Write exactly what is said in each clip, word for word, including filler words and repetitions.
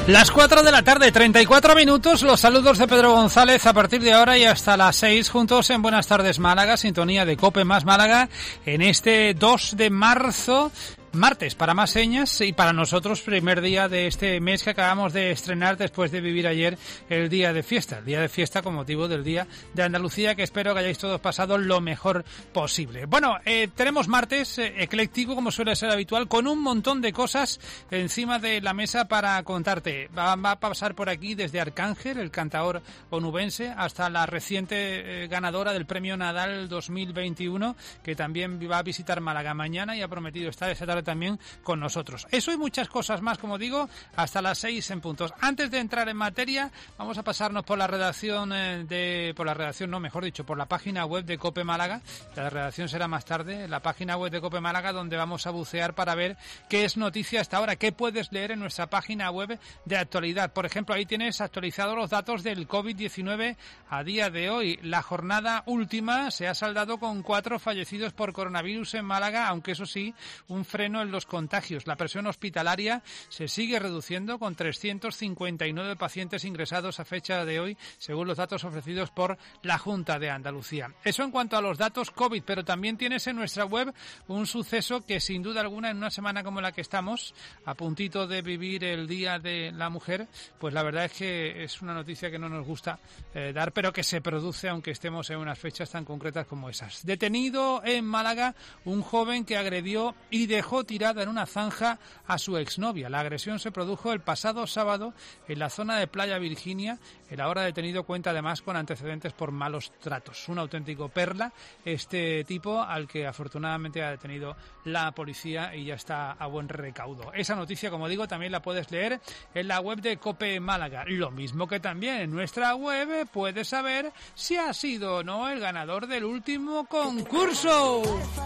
Las cuatro de la tarde, treinta y cuatro minutos, los saludos de Pedro González a partir de ahora y hasta las seis, juntos en Buenas Tardes Málaga, sintonía de COPE más Málaga, en este dos de marzo, martes, para más señas y para nosotros primer día de este mes que acabamos de estrenar después de vivir ayer el día de fiesta, el día de fiesta con motivo del Día de Andalucía, que espero que hayáis todos pasado lo mejor posible. Bueno, eh, tenemos martes eh, ecléctico, como suele ser habitual, con un montón de cosas encima de la mesa para contarte. Va, va a pasar por aquí desde Arcángel, el cantaor onubense, hasta la reciente eh, ganadora del Premio Nadal dos mil veintiuno, que también va a visitar Málaga mañana y ha prometido estar esa tarde también con nosotros. Eso y muchas cosas más, como digo, hasta las seis en puntos. Antes de entrar en materia, vamos a pasarnos por la redacción de, por la redacción, no, mejor dicho, por la página web de COPE Málaga. La redacción será más tarde, la página web de COPE Málaga, donde vamos a bucear para ver qué es noticia hasta ahora, qué puedes leer en nuestra página web de actualidad. Por ejemplo, ahí tienes actualizados los datos del COVID diecinueve a día de hoy. La jornada última se ha saldado con cuatro fallecidos por coronavirus en Málaga, aunque eso sí, un freno en los contagios. La presión hospitalaria se sigue reduciendo con trescientos cincuenta y nueve pacientes ingresados a fecha de hoy, según los datos ofrecidos por la Junta de Andalucía. Eso en cuanto a los datos COVID, pero también tienes en nuestra web un suceso que sin duda alguna en una semana como la que estamos, a puntito de vivir el Día de la Mujer, pues la verdad es que es una noticia que no nos gusta eh, dar, pero que se produce aunque estemos en unas fechas tan concretas como esas. Detenido en Málaga un joven que agredió y dejó tirada en una zanja a su exnovia. La agresión se produjo el pasado sábado en la zona de Playa Virginia. El ahora detenido cuenta además con antecedentes por malos tratos. Un auténtico perla este tipo, al que afortunadamente ha detenido la policía y ya está a buen recaudo. Esa noticia, como digo, también la puedes leer en la web de COPE Málaga. Lo mismo que también en nuestra web puedes saber si ha sido o no el ganador del último concurso.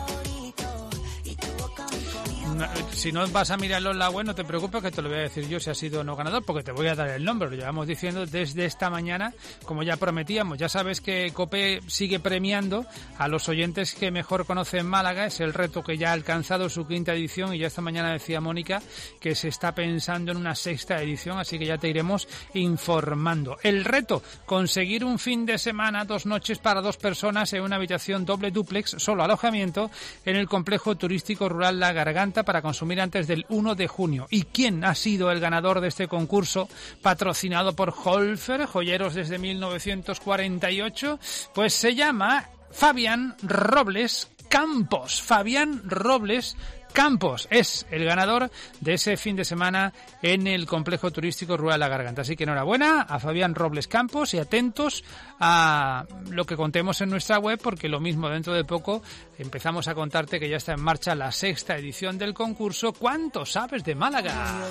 Si no vas a mirarlo en la web, no te preocupes, que te lo voy a decir yo si ha sido o no ganador, porque te voy a dar el nombre. Lo llevamos diciendo desde esta mañana, como ya prometíamos. Ya sabes que COPE sigue premiando a los oyentes que mejor conocen Málaga. Es el reto que ya ha alcanzado su quinta edición y ya esta mañana decía Mónica que se está pensando en una sexta edición, así que ya te iremos informando. El reto, conseguir un fin de semana, dos noches para dos personas en una habitación doble dúplex, solo alojamiento, en el complejo turístico rural La Garganta, para consumir antes del uno de junio. ¿Y quién ha sido el ganador de este concurso patrocinado por Holfer, joyeros desde mil novecientos cuarenta y ocho? Pues se llama Fabián Robles Campos. Fabián Robles Campos es el ganador de ese fin de semana en el complejo turístico rural La Garganta. Así que enhorabuena a Fabián Robles Campos y atentos a lo que contemos en nuestra web, porque lo mismo dentro de poco empezamos a contarte que ya está en marcha la sexta edición del concurso ¿Cuánto sabes de Málaga?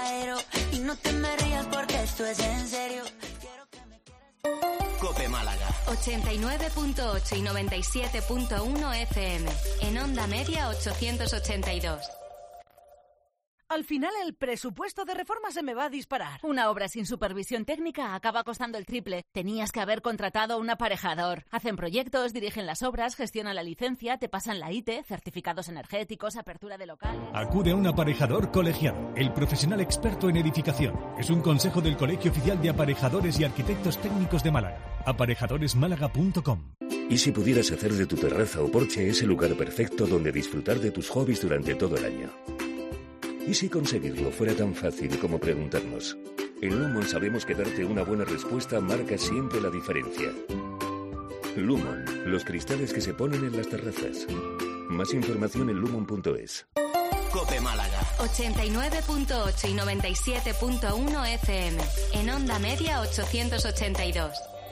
COPE Málaga ochenta y nueve punto ocho y noventa y siete punto uno F M. En onda media ochocientos ochenta y dos. Al final el presupuesto de reforma se me va a disparar. Una obra sin supervisión técnica acaba costando el triple. Tenías que haber contratado un aparejador. Hacen proyectos, dirigen las obras, gestionan la licencia, te pasan la I T, certificados energéticos, apertura de locales. Acude a un aparejador colegiado, el profesional experto en edificación. Es un consejo del Colegio Oficial de Aparejadores y Arquitectos Técnicos de Málaga. aparejadores málaga punto com. ¿Y si pudieras hacer de tu terraza o porche ese lugar perfecto donde disfrutar de tus hobbies durante todo el año? ¿Y si conseguirlo fuera tan fácil como preguntarnos? En Lumon sabemos que darte una buena respuesta marca siempre la diferencia. Lumon, los cristales que se ponen en las terrazas. Más información en lumon punto es. COPE Málaga ochenta y nueve punto ocho y noventa y siete punto uno F M. En onda media ochocientos ochenta y dos.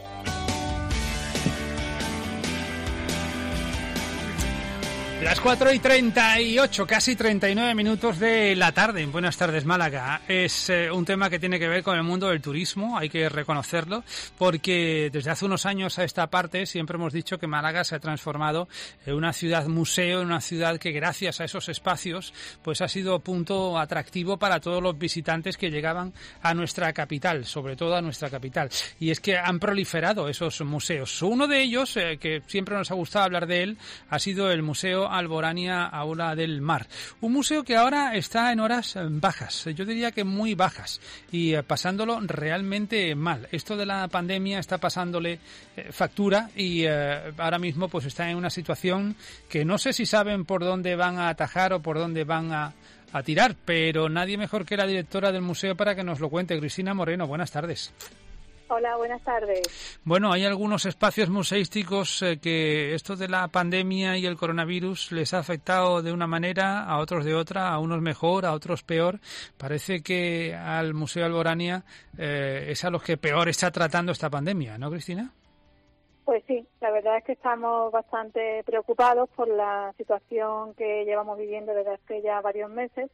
Las cuatro y treinta y ocho, casi treinta y nueve minutos de la tarde en Buenas Tardes Málaga. Es eh, un tema que tiene que ver con el mundo del turismo, hay que reconocerlo, porque desde hace unos años a esta parte siempre hemos dicho que Málaga se ha transformado en una ciudad museo, en una ciudad que gracias a esos espacios pues ha sido punto atractivo para todos los visitantes que llegaban a nuestra capital, sobre todo a nuestra capital. Y es que han proliferado esos museos. Uno de ellos, eh, que siempre nos ha gustado hablar de él, ha sido el Museo Alborania Aula del Mar. Un museo que ahora está en horas bajas, yo diría que muy bajas, y eh, pasándolo realmente mal. Esto de la pandemia está pasándole eh, factura y eh, ahora mismo pues está en una situación que no sé si saben por dónde van a atajar o por dónde van a, a tirar, pero nadie mejor que la directora del museo para que nos lo cuente. Cristina Moreno, buenas tardes. Hola, buenas tardes. Bueno, hay algunos espacios museísticos eh, que esto de la pandemia y el coronavirus les ha afectado de una manera, a otros de otra, a unos mejor, a otros peor. Parece que al Museo Alborania eh, es a los que peor está tratando esta pandemia, ¿no, Cristina? Pues sí, la verdad es que estamos bastante preocupados por la situación que llevamos viviendo desde hace ya varios meses.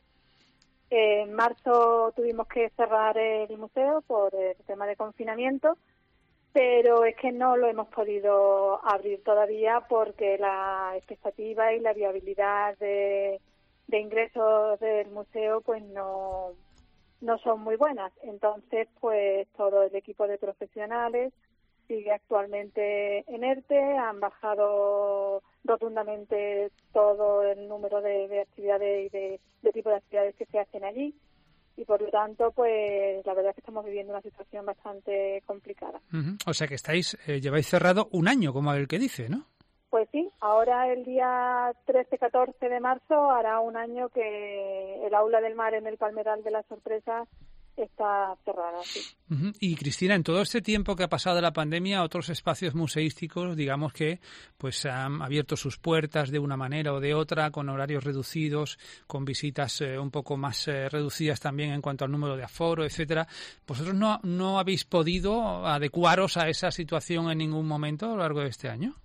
En marzo tuvimos que cerrar el museo por el tema de confinamiento, pero es que no lo hemos podido abrir todavía porque la expectativa y la viabilidad de, de ingresos del museo pues no, no son muy buenas. Entonces, pues todo el equipo de profesionales sigue actualmente en ERTE, han bajado rotundamente todo el número de, de actividades y de, de tipo de actividades que se hacen allí y por lo tanto pues la verdad es que estamos viviendo una situación bastante complicada. Uh-huh. O sea que estáis, eh, lleváis cerrado un año, como el que dice, ¿no? Pues sí, ahora el día trece catorce de marzo hará un año que el Aula del Mar en el Palmeral de la Sorpresa está cerrada, sí. Uh-huh. Y Cristina, en todo este tiempo que ha pasado la pandemia, otros espacios museísticos, digamos que pues han abierto sus puertas de una manera o de otra, con horarios reducidos, con visitas eh, un poco más eh, reducidas también en cuanto al número de aforo, etcétera. ¿Vosotros no, no habéis podido adecuaros a esa situación en ningún momento a lo largo de este año?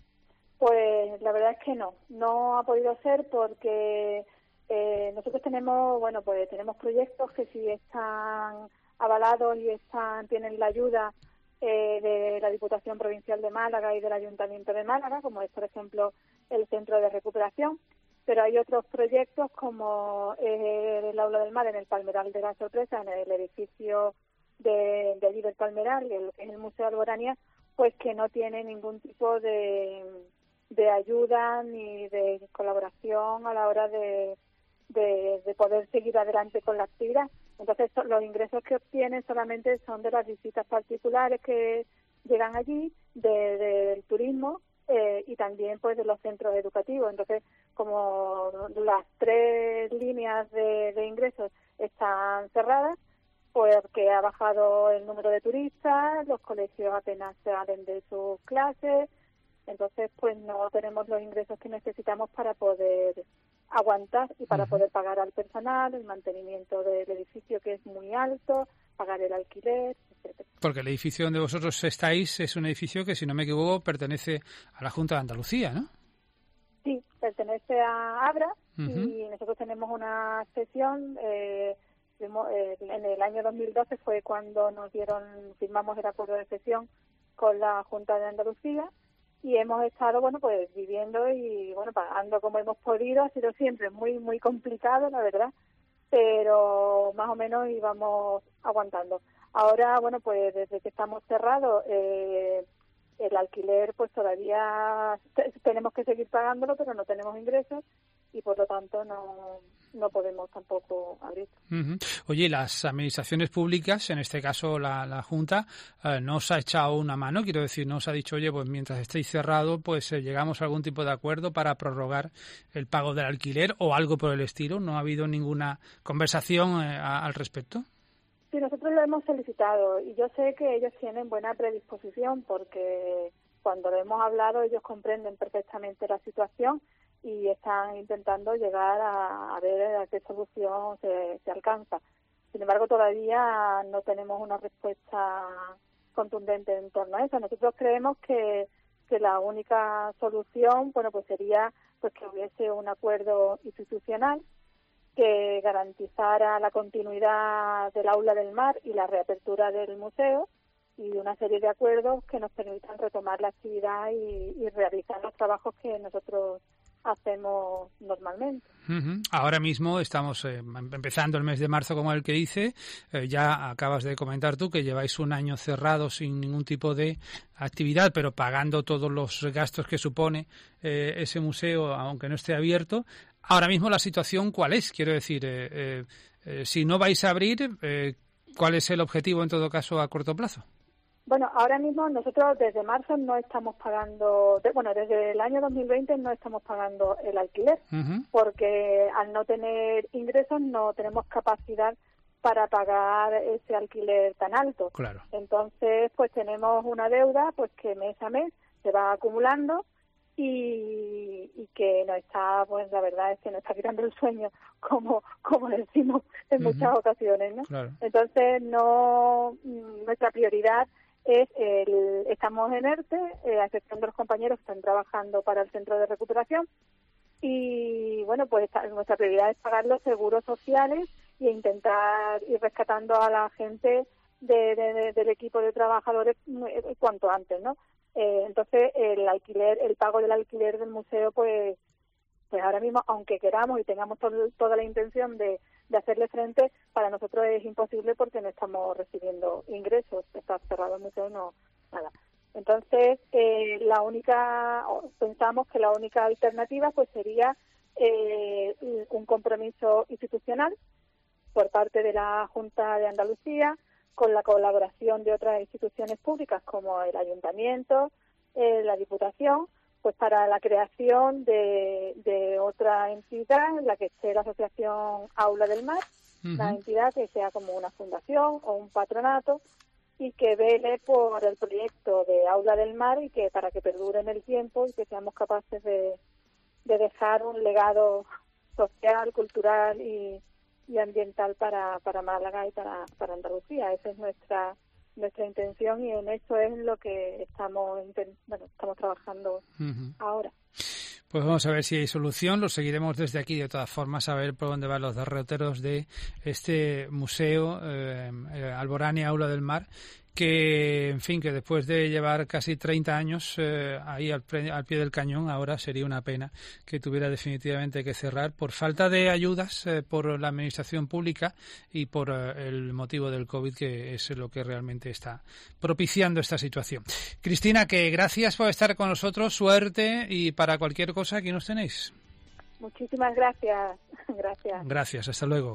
Pues la verdad es que no, no ha podido ser porque Eh, nosotros tenemos, bueno, pues tenemos proyectos que sí están avalados y están tienen la ayuda eh, de la Diputación Provincial de Málaga y del Ayuntamiento de Málaga, como es, por ejemplo, el Centro de Recuperación, pero hay otros proyectos como eh, el Aula del Mar en el Palmeral de la Sorpresa, en el edificio de, de allí del Palmeral, el, en el Museo Alborania, pues que no tiene ningún tipo de, de ayuda ni de colaboración a la hora de De, de poder seguir adelante con la actividad. Entonces, los ingresos que obtienen solamente son de las visitas particulares que llegan allí, de, de, del turismo eh, y también pues de los centros educativos. Entonces, como las tres líneas de, de ingresos están cerradas, pues que ha bajado el número de turistas, los colegios apenas salen de sus clases, entonces pues no tenemos los ingresos que necesitamos para poder aguantar y para uh-huh. poder pagar al personal, el mantenimiento del edificio que es muy alto, pagar el alquiler, etcétera. Porque el edificio donde vosotros estáis es un edificio que, si no me equivoco, pertenece a la Junta de Andalucía, ¿no? Sí, pertenece a Abra uh-huh. y nosotros tenemos una sesión, eh, en el año dos mil doce fue cuando nos dieron, firmamos el acuerdo de cesión con la Junta de Andalucía, y hemos estado, bueno, pues viviendo y, bueno, pagando como hemos podido. Ha sido siempre muy, muy complicado, la verdad, pero más o menos íbamos aguantando. Ahora, bueno, pues desde que estamos cerrados, eh, el alquiler, pues todavía t- tenemos que seguir pagándolo, pero no tenemos ingresos y, por lo tanto, no, no podemos tampoco abrir. Uh-huh. Oye, las administraciones públicas, en este caso la, la Junta, eh, no os ha echado una mano, quiero decir, no os ha dicho, oye, pues mientras estéis cerrados, pues eh, llegamos a algún tipo de acuerdo para prorrogar el pago del alquiler o algo por el estilo. ¿No ha habido ninguna conversación eh, a, al respecto? Sí, nosotros lo hemos solicitado y yo sé que ellos tienen buena predisposición porque cuando lo hemos hablado ellos comprenden perfectamente la situación y están intentando llegar a, a ver a qué solución se, se alcanza. Sin embargo, todavía no tenemos una respuesta contundente en torno a eso. Nosotros creemos que, que la única solución, bueno, pues sería pues que hubiese un acuerdo institucional que garantizara la continuidad del Aula del Mar y la reapertura del museo y una serie de acuerdos que nos permitan retomar la actividad y, y realizar los trabajos que nosotros hacemos normalmente. Uh-huh. Ahora mismo estamos eh, empezando el mes de marzo, como el que dice. Eh, ya acabas de comentar tú que lleváis un año cerrado sin ningún tipo de actividad, pero pagando todos los gastos que supone eh, ese museo, aunque no esté abierto. Ahora mismo la situación, ¿cuál es? Quiero decir, eh, eh, eh, si no vais a abrir, eh, ¿cuál es el objetivo en todo caso a corto plazo? Bueno, ahora mismo nosotros desde marzo no estamos pagando, de, bueno, desde el año dos mil veinte no estamos pagando el alquiler, uh-huh. porque al no tener ingresos no tenemos capacidad para pagar ese alquiler tan alto. Claro. Entonces, pues tenemos una deuda pues que mes a mes se va acumulando y, y que nos está, pues la verdad es que nos está quitando el sueño, como como decimos en uh-huh. muchas ocasiones, ¿no? Claro. Entonces, no, nuestra prioridad es el, estamos en ERTE, eh, a excepción de los compañeros que están trabajando para el centro de recuperación, y bueno, pues esta, nuestra prioridad es pagar los seguros sociales e intentar ir rescatando a la gente de, de, de, del equipo de trabajadores eh, cuanto antes, ¿no? Eh, entonces el alquiler, el pago del alquiler del museo, pues pues ahora mismo, aunque queramos y tengamos to- toda la intención de, de hacerle frente, para nosotros es imposible porque no estamos recibiendo ingresos, está cerrado el museo, no, nada. Entonces, eh, la única, pensamos que la única alternativa pues sería eh, un compromiso institucional por parte de la Junta de Andalucía, con la colaboración de otras instituciones públicas como el Ayuntamiento, eh, la Diputación, pues para la creación de, de otra entidad en la que esté la Asociación Aula del Mar, uh-huh. una entidad que sea como una fundación o un patronato y que vele por el proyecto de Aula del Mar y que para que perdure en el tiempo y que seamos capaces de, de dejar un legado social, cultural y, y ambiental para, para Málaga y para, para Andalucía. Esa es nuestra nuestra intención y en eso es lo que estamos bueno, estamos trabajando uh-huh. ahora. Pues vamos a ver si hay solución, lo seguiremos desde aquí de todas formas, a ver por dónde van los derroteros de este museo eh, Alborania Aula del Mar, que, en fin, que después de llevar casi treinta años eh, ahí al, pre, al pie del cañón, ahora sería una pena que tuviera definitivamente que cerrar por falta de ayudas eh, por la administración pública y por eh, el motivo del COVID, que es lo que realmente está propiciando esta situación. Cristina, que gracias por estar con nosotros, suerte y para cualquier cosa aquí nos tenéis. Muchísimas gracias. Gracias. Gracias, hasta luego.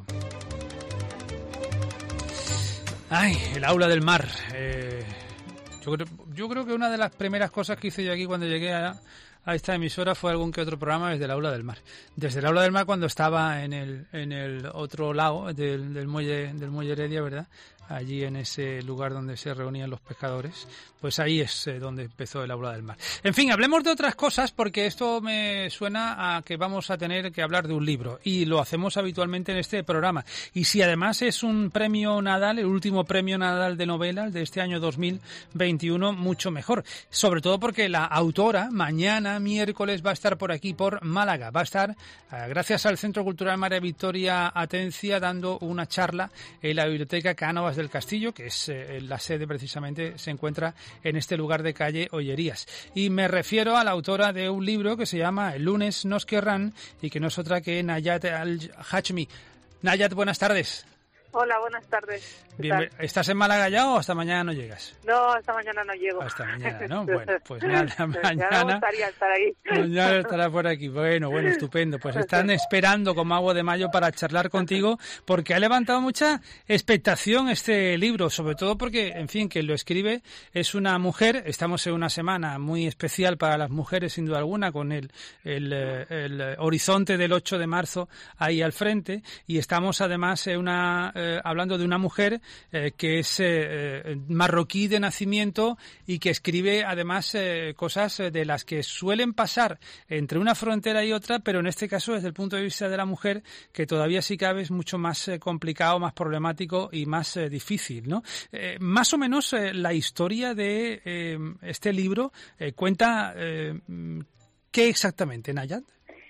Ay, el Aula del Mar. Eh, yo, creo, yo creo que una de las primeras cosas que hice yo aquí cuando llegué a, a esta emisora fue algún que otro programa desde el Aula del Mar. Desde el Aula del Mar cuando estaba en el en el otro lado del, del muelle del muelle Heredia, ¿verdad? Allí en ese lugar donde se reunían los pescadores, pues ahí es eh, donde empezó el Aula del Mar. En fin, hablemos de otras cosas porque esto me suena a que vamos a tener que hablar de un libro y lo hacemos habitualmente en este programa. Y si además es un premio Nadal, el último premio Nadal de novela de este año dos mil veintiuno, mucho mejor. Sobre todo porque la autora mañana, miércoles, va a estar por aquí, por Málaga. Va a estar, eh, gracias al Centro Cultural María Victoria Atencia, dando una charla en la Biblioteca Cánovas del Castillo, que es eh, la sede precisamente, se encuentra en este lugar de calle Ollerías. Y me refiero a la autora de un libro que se llama El lunes nos querrán y que no es otra que Nayat Al-Hachmi. Nayat, buenas tardes. Hola, buenas tardes. Bien, ¿estás en Málaga ya o hasta mañana no llegas? No, hasta mañana no llego. Hasta mañana, ¿no? Bueno, pues nada, mañana... Ya me gustaría estar ahí. Mañana estará por aquí. Bueno, bueno, estupendo. Pues están esperando como agua de mayo para charlar contigo porque ha levantado mucha expectación este libro, sobre todo porque, en fin, quien lo escribe es una mujer. Estamos en una semana muy especial para las mujeres, sin duda alguna, con el, el, el horizonte del ocho de marzo ahí al frente y estamos además en una... Eh, hablando de una mujer eh, que es eh, marroquí de nacimiento y que escribe además eh, cosas de las que suelen pasar entre una frontera y otra, pero en este caso desde el punto de vista de la mujer, que todavía si cabe es mucho más eh, complicado, más problemático y más eh, difícil, ¿no? Eh, más o menos eh, la historia de eh, este libro eh, cuenta eh, ¿qué exactamente, Nayat?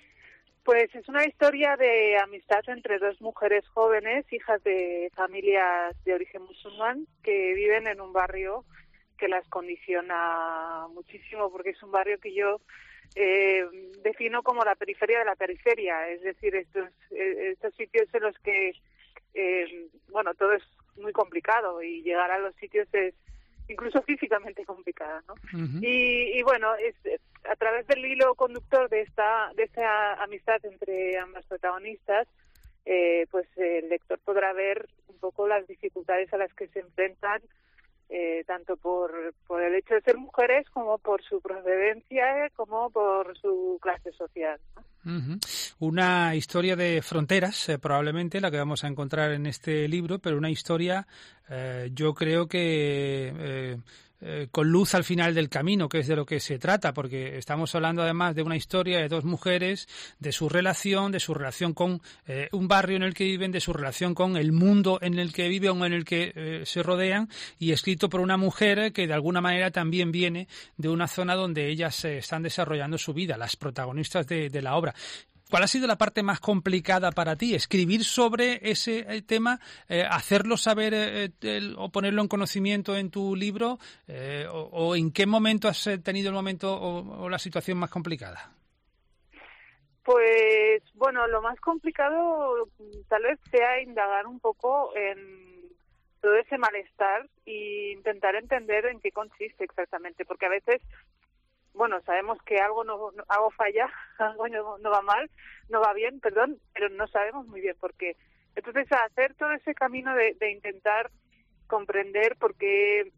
Pues es una historia de amistad entre dos mujeres jóvenes, hijas de familias de origen musulmán, que viven en un barrio que las condiciona muchísimo, porque es un barrio que yo eh, defino como la periferia de la periferia, es decir, estos, eh, estos sitios en los que, eh, bueno, todo es muy complicado y llegar a los sitios es incluso físicamente complicado, ¿no? Uh-huh. Y, y bueno, es, a través del hilo conductor de esta, de esta amistad entre ambas protagonistas, eh, pues el lector podrá ver un poco las dificultades a las que se enfrentan, eh, tanto por, por el hecho de ser mujeres como por su procedencia, como por su clase social, ¿no? Uh-huh. Una historia de fronteras, eh, probablemente la que vamos a encontrar en este libro, pero una historia, eh, yo creo que eh, eh, con luz al final del camino, que es de lo que se trata, porque estamos hablando además de una historia de dos mujeres, de su relación, de su relación con eh, un barrio en el que viven, de su relación con el mundo en el que viven o en el que eh, se rodean, y escrito por una mujer que de alguna manera también viene de una zona donde ellas eh, están desarrollando su vida, las protagonistas de, de la obra. ¿Cuál ha sido la parte más complicada para ti? ¿Escribir sobre ese tema, eh, hacerlo saber eh, el, o ponerlo en conocimiento en tu libro? Eh, o, ¿O en qué momento has tenido el momento o, o la situación más complicada? Pues, bueno, lo más complicado tal vez sea indagar un poco en todo ese malestar e intentar entender en qué consiste exactamente, porque a veces... Bueno, sabemos que algo no, no algo falla, algo no, no va mal, no va bien, perdón, pero no sabemos muy bien por qué. Entonces, hacer todo ese camino de, de intentar comprender por qué,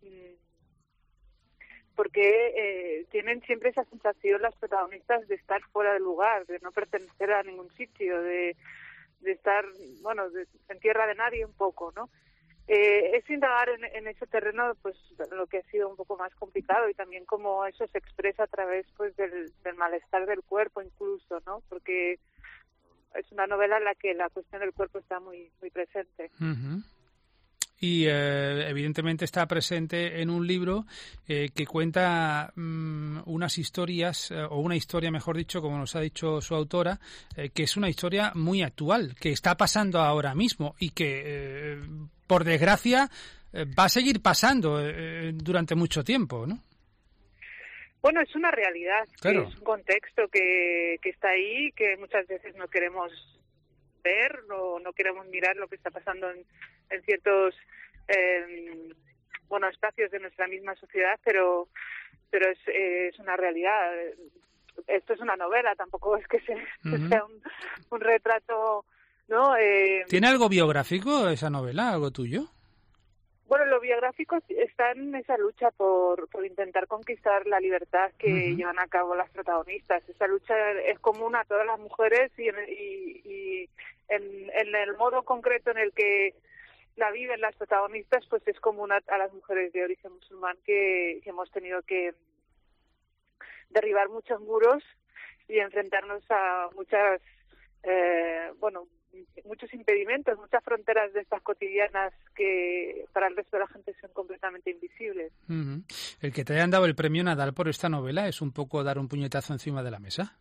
por qué eh, tienen siempre esa sensación las protagonistas de estar fuera del lugar, de no pertenecer a ningún sitio, de, de estar, bueno, de, en tierra de nadie un poco, ¿no? Eh, es indagar en, en ese terreno, pues lo que ha sido un poco más complicado, y también cómo eso se expresa a través, pues, del, del malestar del cuerpo incluso, ¿no? Porque es una novela en la que la cuestión del cuerpo está muy muy presente. Uh-huh. Y eh, evidentemente está presente en un libro eh, que cuenta um, unas historias, eh, o una historia, mejor dicho, como nos ha dicho su autora, eh, que es una historia muy actual, que está pasando ahora mismo y que, eh, por desgracia, eh, va a seguir pasando eh, durante mucho tiempo, ¿no? Bueno, es una realidad, claro. Que es un contexto que, que está ahí, que muchas veces no queremos ver, no, no queremos mirar lo que está pasando en, en ciertos eh, bueno espacios de nuestra misma sociedad, pero pero es, eh, es una realidad. Esto es una novela, tampoco es que, se, uh-huh. sea un, un retrato, ¿no? Eh, ¿Tiene algo biográfico esa novela, algo tuyo? Bueno, lo biográfico está en esa lucha por, por intentar conquistar la libertad que uh-huh. llevan a cabo las protagonistas. Esa lucha es común a todas las mujeres y, en, y, y en, en el modo concreto en el que la viven las protagonistas, pues es común a, a las mujeres de origen musulmán que, que hemos tenido que derribar muchos muros y enfrentarnos a muchas, eh, bueno, muchos impedimentos, muchas fronteras de estas cotidianas que para el resto de la gente son completamente invisibles. Uh-huh. El que te hayan dado el premio Nadal por esta novela es un poco dar un puñetazo encima de la mesa.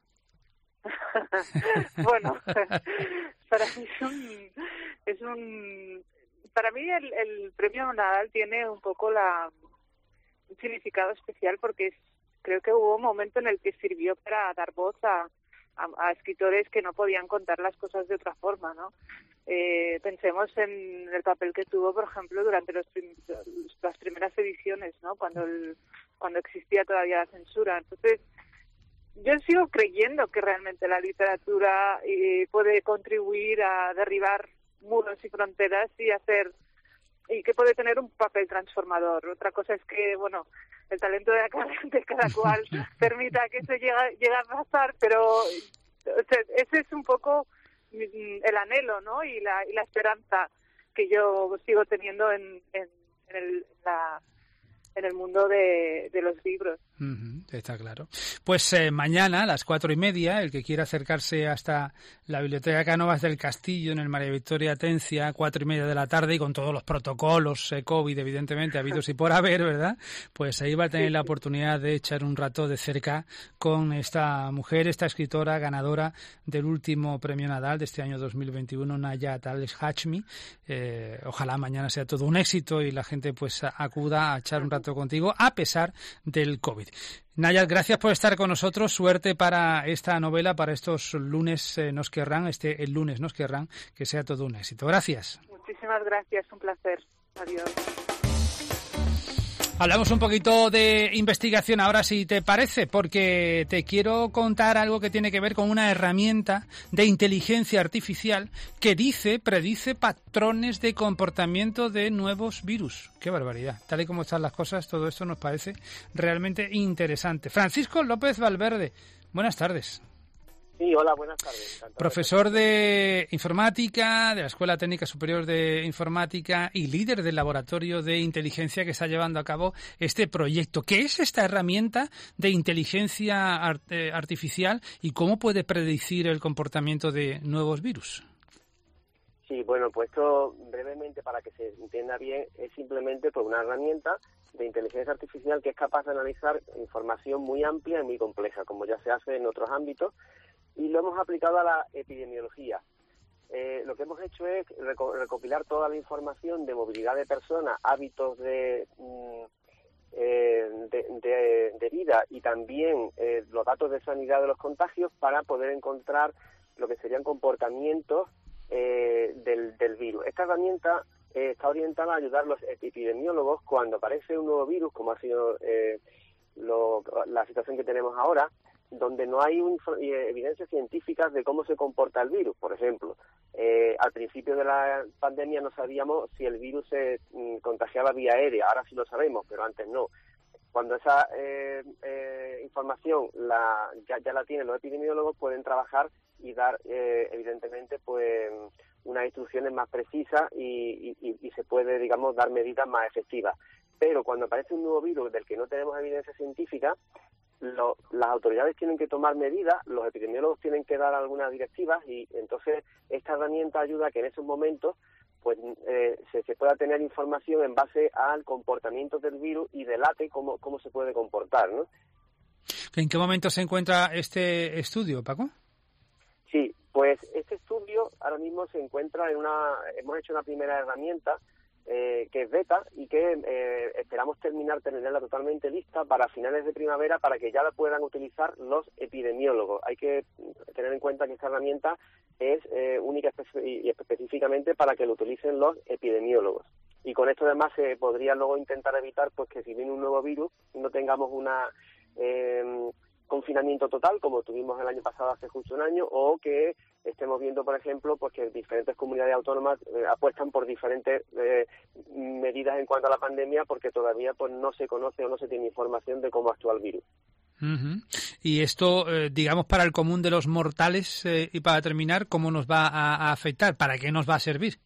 Bueno, para mí es un, es un para mí el, el premio Nadal tiene un poco la un significado especial porque es, creo que hubo un momento en el que sirvió para dar voz a A, a escritores que no podían contar las cosas de otra forma, ¿no? Eh, pensemos en el papel que tuvo, por ejemplo, durante los prim- las primeras ediciones, ¿no? Cuando el, cuando existía todavía la censura. Entonces, yo sigo creyendo que realmente la literatura eh, puede contribuir a derribar muros y fronteras y hacer y que puede tener un papel transformador. Otra cosa es que, bueno, el talento de cada, de cada cual permita que eso llegue, llegue a pasar, pero o sea, ese es un poco el anhelo, ¿no? Y la, y la esperanza que yo sigo teniendo en, en, en, el, en la en el mundo de, de los libros. Uh-huh, está claro. Pues eh, mañana a las cuatro y media, el que quiera acercarse hasta la Biblioteca Cánovas del Castillo en el María Victoria Atencia, cuatro y media de la tarde, y con todos los protocolos eh, COVID, evidentemente, habidos y por haber, ¿verdad? Pues ahí va a tener sí, la oportunidad de echar un rato de cerca con esta mujer, esta escritora ganadora del último premio Nadal de este año dos mil veintiuno, Najat Al-Hashmi. Eh, ojalá mañana sea todo un éxito y la gente pues acuda a echar un rato contacto contigo a pesar del COVID. Nayat, gracias por estar con nosotros. Suerte para esta novela, para estos lunes eh, nos querrán, este el lunes nos querrán, que sea todo un éxito. Gracias. Muchísimas gracias, un placer. Adiós. Hablamos un poquito de investigación ahora, si te parece, porque te quiero contar algo que tiene que ver con una herramienta de inteligencia artificial que dice, predice patrones de comportamiento de nuevos virus. ¡Qué barbaridad! Tal y como están las cosas, todo esto nos parece realmente interesante. Francisco López Valverde, buenas tardes. Sí, hola, buenas tardes. Encantado. Profesor de informática de la Escuela Técnica Superior de Informática y líder del laboratorio de inteligencia que está llevando a cabo este proyecto. ¿Qué es esta herramienta de inteligencia art- artificial y cómo puede predecir el comportamiento de nuevos virus? Sí, bueno, pues esto brevemente para que se entienda bien es simplemente pues una herramienta de inteligencia artificial que es capaz de analizar información muy amplia y muy compleja, como ya se hace en otros ámbitos, y lo hemos aplicado a la epidemiología. Eh, lo que hemos hecho es reco- recopilar toda la información de movilidad de personas, hábitos de, mm, eh, de, de, de vida y también eh, los datos de sanidad de los contagios para poder encontrar lo que serían comportamientos eh, del, del virus. Esta herramienta eh, está orientada a ayudar a los epidemiólogos cuando aparece un nuevo virus, como ha sido eh, lo, la situación que tenemos ahora, donde no hay un, eh, evidencias científicas de cómo se comporta el virus. Por ejemplo, eh, al principio de la pandemia no sabíamos si el virus se mm, contagiaba vía aérea, ahora sí lo sabemos, pero antes no. Cuando esa eh, eh, información la, ya, ya la tienen los epidemiólogos, pueden trabajar y dar, eh, evidentemente, pues unas instrucciones más precisas y, y, y se puede, digamos, dar medidas más efectivas. Pero cuando aparece un nuevo virus del que no tenemos evidencia científica, Lo, las autoridades tienen que tomar medidas, los epidemiólogos tienen que dar algunas directivas y entonces esta herramienta ayuda a que en esos momentos pues eh, se, se pueda tener información en base al comportamiento del virus y delate cómo, cómo se puede comportar, ¿no? ¿En qué momento se encuentra este estudio, Paco? Sí, pues este estudio ahora mismo se encuentra en una... Hemos hecho una primera herramienta Eh, que es beta y que eh, esperamos terminar, tenerla totalmente lista para finales de primavera para que ya la puedan utilizar los epidemiólogos. Hay que tener en cuenta que esta herramienta es eh, única y específicamente para que lo utilicen los epidemiólogos. Y con esto además se podría luego intentar evitar pues que si viene un nuevo virus no tengamos una... Eh, confinamiento total, como tuvimos el año pasado hace justo un año, o que estemos viendo, por ejemplo, pues que diferentes comunidades autónomas eh, apuestan por diferentes eh, medidas en cuanto a la pandemia porque todavía pues no se conoce o no se tiene información de cómo actúa el virus. Uh-huh. Y esto, eh, digamos, para el común de los mortales, eh, y para terminar, ¿cómo nos va a, a afectar? ¿Para qué nos va a servir?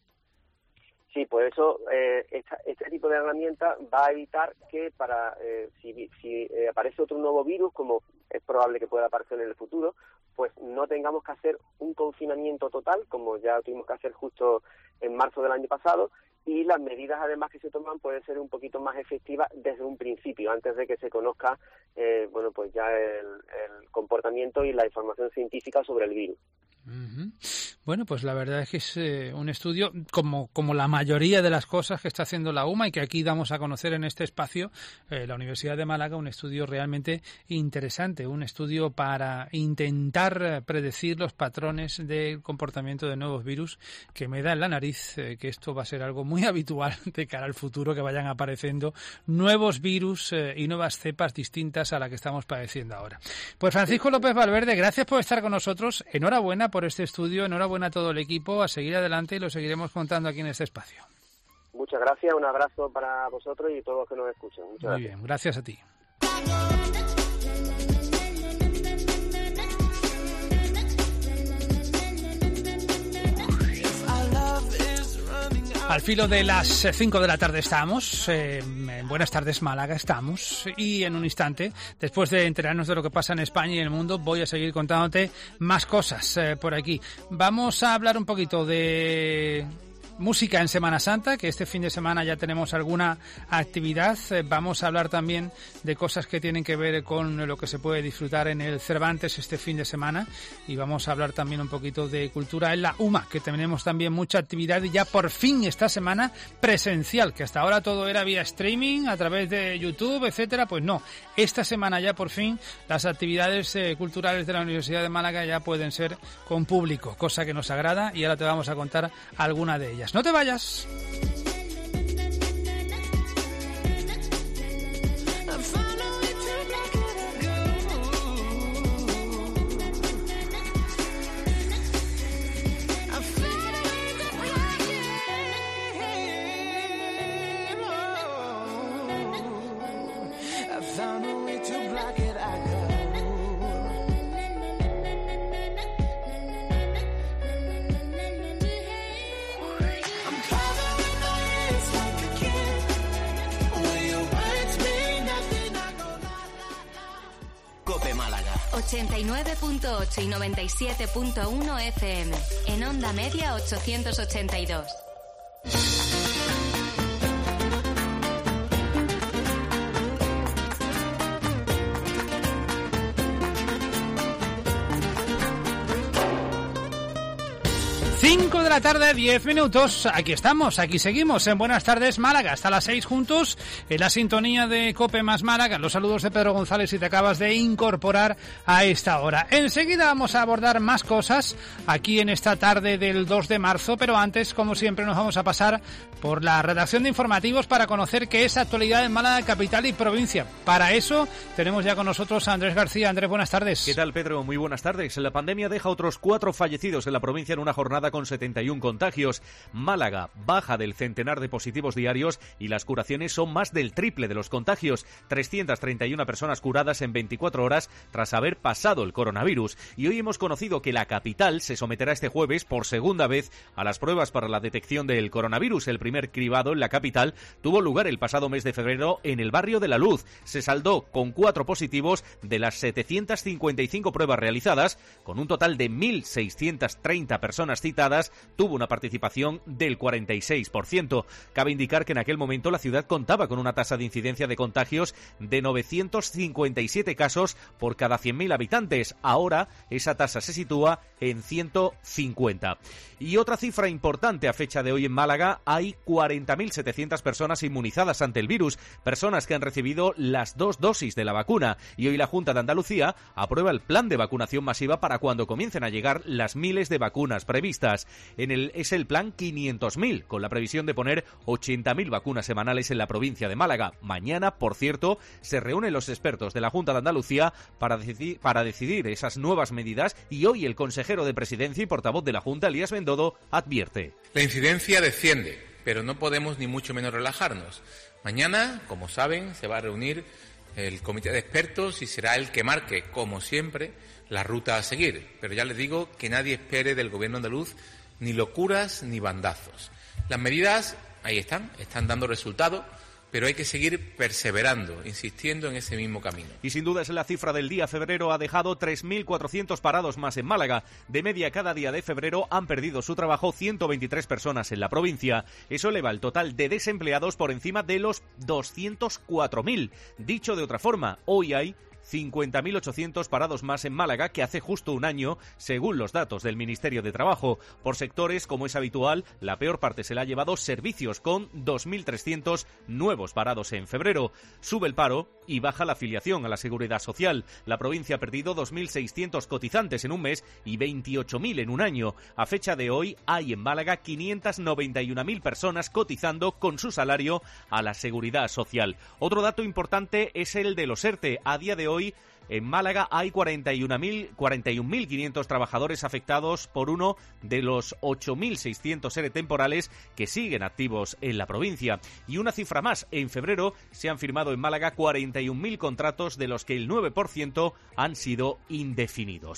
Sí, por eso eh, esta, este tipo de herramienta va a evitar que para eh, si, si eh, aparece otro nuevo virus, como es probable que pueda aparecer en el futuro, pues no tengamos que hacer un confinamiento total, como ya tuvimos que hacer justo en marzo del año pasado, y las medidas además que se toman pueden ser un poquito más efectivas desde un principio, antes de que se conozca eh, bueno pues ya el, el comportamiento y la información científica sobre el virus. Uh-huh. Bueno, pues la verdad es que es eh, un estudio, como como la mayoría de las cosas que está haciendo la U M A y que aquí damos a conocer en este espacio, eh, la Universidad de Málaga, un estudio realmente interesante, un estudio para intentar predecir los patrones de comportamiento de nuevos virus, que me da en la nariz eh, que esto va a ser algo muy habitual de cara al futuro, que vayan apareciendo nuevos virus eh, y nuevas cepas distintas a la que estamos padeciendo ahora. Pues Francisco López Valverde, gracias por estar con nosotros, enhorabuena por este estudio, enhorabuena a todo el equipo, a seguir adelante y lo seguiremos contando aquí en este espacio. Muchas gracias, un abrazo para vosotros y todos los que nos escuchan. Muchas Muy gracias. bien, gracias a ti. Al filo de las cinco de la tarde estamos, eh, en Buenas tardes Málaga estamos, y en un instante, después de enterarnos de lo que pasa en España y en el mundo, voy a seguir contándote más cosas eh, por aquí. Vamos a hablar un poquito de música en Semana Santa, que este fin de semana ya tenemos alguna actividad. Eh, vamos a hablar también de cosas que tienen que ver con lo que se puede disfrutar en el Cervantes este fin de semana, y vamos a hablar también un poquito de cultura en la U M A, que tenemos también mucha actividad y ya por fin esta semana presencial, que hasta ahora todo era vía streaming, a través de YouTube, etcétera. Pues no, esta semana ya por fin las actividades eh, culturales de la Universidad de Málaga ya pueden ser con público, cosa que nos agrada, y ahora te vamos a contar alguna de ellas. No te vayas. ochenta y nueve punto ocho y noventa y siete punto uno F M. En onda media ochocientos ochenta y dos. cinco de la tarde, diez minutos. Aquí estamos, aquí seguimos en Buenas Tardes Málaga. Hasta las seis juntos en la sintonía de COPE más Málaga. Los saludos de Pedro González si te acabas de incorporar a esta hora. Enseguida vamos a abordar más cosas aquí en esta tarde del dos de marzo, pero antes, como siempre, nos vamos a pasar por la redacción de informativos para conocer qué es actualidad en Málaga, capital y provincia. Para eso tenemos ya con nosotros a Andrés García. Andrés, buenas tardes. ¿Qué tal, Pedro? Muy buenas tardes. La pandemia deja otros cuatro fallecidos en la provincia en una jornada con setenta y uno contagios. Málaga baja del centenar de positivos diarios y las curaciones son más del triple de los contagios. trescientas treinta y una personas curadas en veinticuatro horas tras haber pasado el coronavirus. Y hoy hemos conocido que la capital se someterá este jueves por segunda vez a las pruebas para la detección del coronavirus. El primer cribado en la capital tuvo lugar el pasado mes de febrero en el barrio de La Luz. Se saldó con cuatro positivos de las setecientas cincuenta y cinco pruebas realizadas, con un total de mil seiscientas treinta personas citadas. Tuvo una participación del cuarenta y seis por ciento. Cabe indicar que en aquel momento la ciudad contaba con una tasa de incidencia de contagios de novecientos cincuenta y siete casos por cada cien mil habitantes. Ahora esa tasa se sitúa en ciento cincuenta. Y otra cifra importante a fecha de hoy en Málaga: hay cuarenta mil setecientas personas inmunizadas ante el virus, personas que han recibido las dos dosis de la vacuna. Y hoy la Junta de Andalucía aprueba el plan de vacunación masiva para cuando comiencen a llegar las miles de vacunas previstas. En el, es el plan quinientos mil, con la previsión de poner ochenta mil vacunas semanales en la provincia de Málaga. Mañana, por cierto, se reúnen los expertos de la Junta de Andalucía para, decidir, para decidir esas nuevas medidas, y hoy el consejero de Presidencia y portavoz de la Junta, Elías Bendodo, advierte. La incidencia desciende, pero no podemos ni mucho menos relajarnos. Mañana, como saben, se va a reunir el comité de expertos y será el que marque, como siempre, la ruta a seguir. Pero ya les digo que nadie espere del gobierno andaluz ni locuras ni bandazos. Las medidas ahí están, están dando resultados, pero hay que seguir perseverando, insistiendo en ese mismo camino. Y sin duda es la cifra del día. Febrero ha dejado tres mil cuatrocientos parados más en Málaga. De media, cada día de febrero han perdido su trabajo ciento veintitrés personas en la provincia. Eso eleva el total de desempleados por encima de los doscientos cuatro mil. Dicho de otra forma, hoy hay cincuenta mil ochocientos parados más en Málaga que hace justo un año, según los datos del Ministerio de Trabajo. Por sectores, como es habitual, la peor parte se la ha llevado servicios, con dos mil trescientos nuevos parados en febrero. Sube el paro y baja la afiliación a la Seguridad Social. La provincia ha perdido dos mil seiscientos cotizantes en un mes y veintiocho mil en un año. A fecha de hoy hay en Málaga quinientas noventa y una mil personas cotizando con su salario a la Seguridad Social. Otro dato importante es el de los ERTE. A día de hoy Hoy en Málaga hay cuarenta y un mil quinientos trabajadores afectados por uno de los ocho mil seiscientos ERE temporales que siguen activos en la provincia. Y una cifra más: en febrero se han firmado en Málaga cuarenta y un mil contratos, de los que el nueve por ciento han sido indefinidos.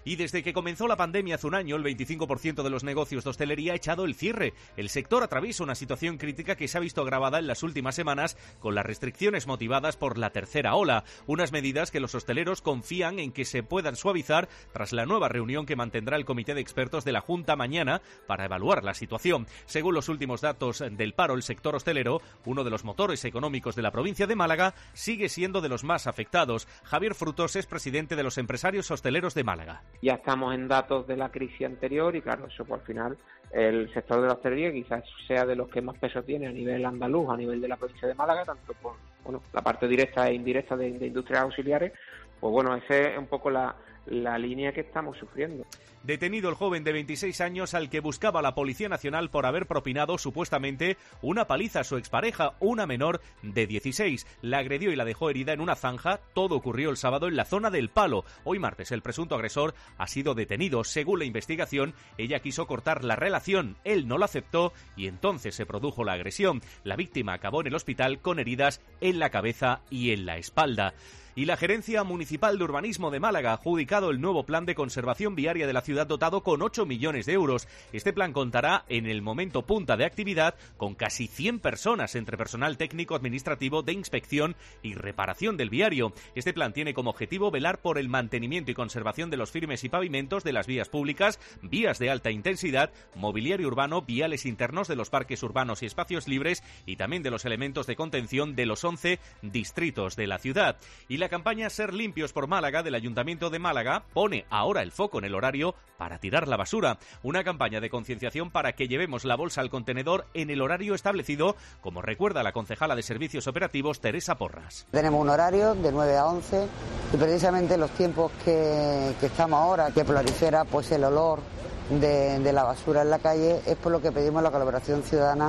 Y desde que comenzó la pandemia hace un año, el veinticinco por ciento de los negocios de hostelería ha echado el cierre. El sector atraviesa una situación crítica que se ha visto agravada en las últimas semanas con las restricciones motivadas por la tercera ola, unas medidas que los hosteleros confían en que se puedan suavizar tras la nueva reunión que mantendrá el comité de expertos de la Junta mañana para evaluar la situación. Según los últimos datos del paro, el sector hostelero, uno de los motores económicos de la provincia de Málaga, sigue siendo de los más afectados. Javier Frutos es presidente de los empresarios hosteleros de Málaga. Ya estamos en datos de la crisis anterior y claro, eso por al final el sector de la hostelería quizás sea de los que más peso tiene a nivel andaluz, a nivel de la provincia de Málaga, tanto por bueno la parte directa e indirecta de, de industrias auxiliares. Pues bueno, esa es un poco la, la línea que estamos sufriendo. Detenido el joven de veintiséis años al que buscaba la Policía Nacional por haber propinado supuestamente una paliza a su expareja, una menor de dieciséis. La agredió y la dejó herida en una zanja. Todo ocurrió el sábado en la zona del Palo. Hoy martes el presunto agresor ha sido detenido. Según la investigación, ella quiso cortar la relación. Él no lo aceptó y entonces se produjo la agresión. La víctima acabó en el hospital con heridas en la cabeza y en la espalda. Y la Gerencia Municipal de Urbanismo de Málaga ha adjudicado el nuevo plan de conservación viaria de la ciudad dotado con ocho millones de euros. Este plan contará en el momento punta de actividad con casi cien personas entre personal técnico, administrativo, de inspección y reparación del viario. Este plan tiene como objetivo velar por el mantenimiento y conservación de los firmes y pavimentos de las vías públicas, vías de alta intensidad, mobiliario urbano, viales internos de los parques urbanos y espacios libres y también de los elementos de contención de los once distritos de la ciudad. Y la La campaña Ser Limpios por Málaga del Ayuntamiento de Málaga pone ahora el foco en el horario para tirar la basura. Una campaña de concienciación para que llevemos la bolsa al contenedor en el horario establecido, como recuerda la concejala de Servicios Operativos Teresa Porras. Tenemos un horario de nueve a once y precisamente los tiempos que, que estamos ahora, que prolifera pues el olor de, de la basura en la calle, es por lo que pedimos la colaboración ciudadana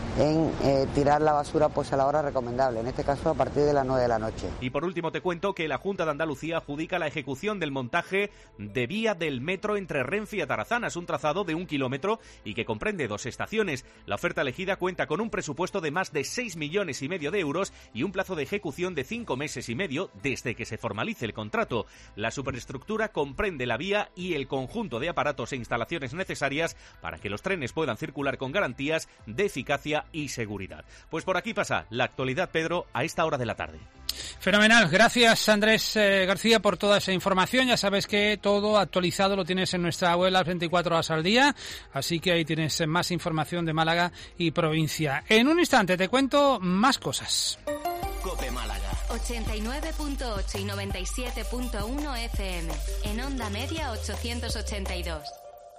en eh, tirar la basura pues a la hora recomendable, en este caso a partir de las nueve de la noche. Y por último te cuento que la Junta de Andalucía adjudica la ejecución del montaje de vía del metro entre Renfe y Atarazana. Es un trazado de un kilómetro y que comprende dos estaciones. La oferta elegida cuenta con un presupuesto de más de seis millones y medio de euros y un plazo de ejecución de cinco meses y medio desde que se formalice el contrato. La superestructura comprende la vía y el conjunto de aparatos e instalaciones necesarias para que los trenes puedan circular con garantías de eficacia y seguridad. Pues por aquí pasa la actualidad, Pedro, a esta hora de la tarde. Fenomenal, gracias Andrés eh, García por toda esa información. Ya sabes que todo actualizado lo tienes en nuestra web las veinticuatro horas al día, así que ahí tienes más información de Málaga y provincia. En un instante te cuento más cosas. COPE Málaga ochenta y nueve punto ocho y noventa y siete punto uno F M, en onda media ochocientos ochenta y dos.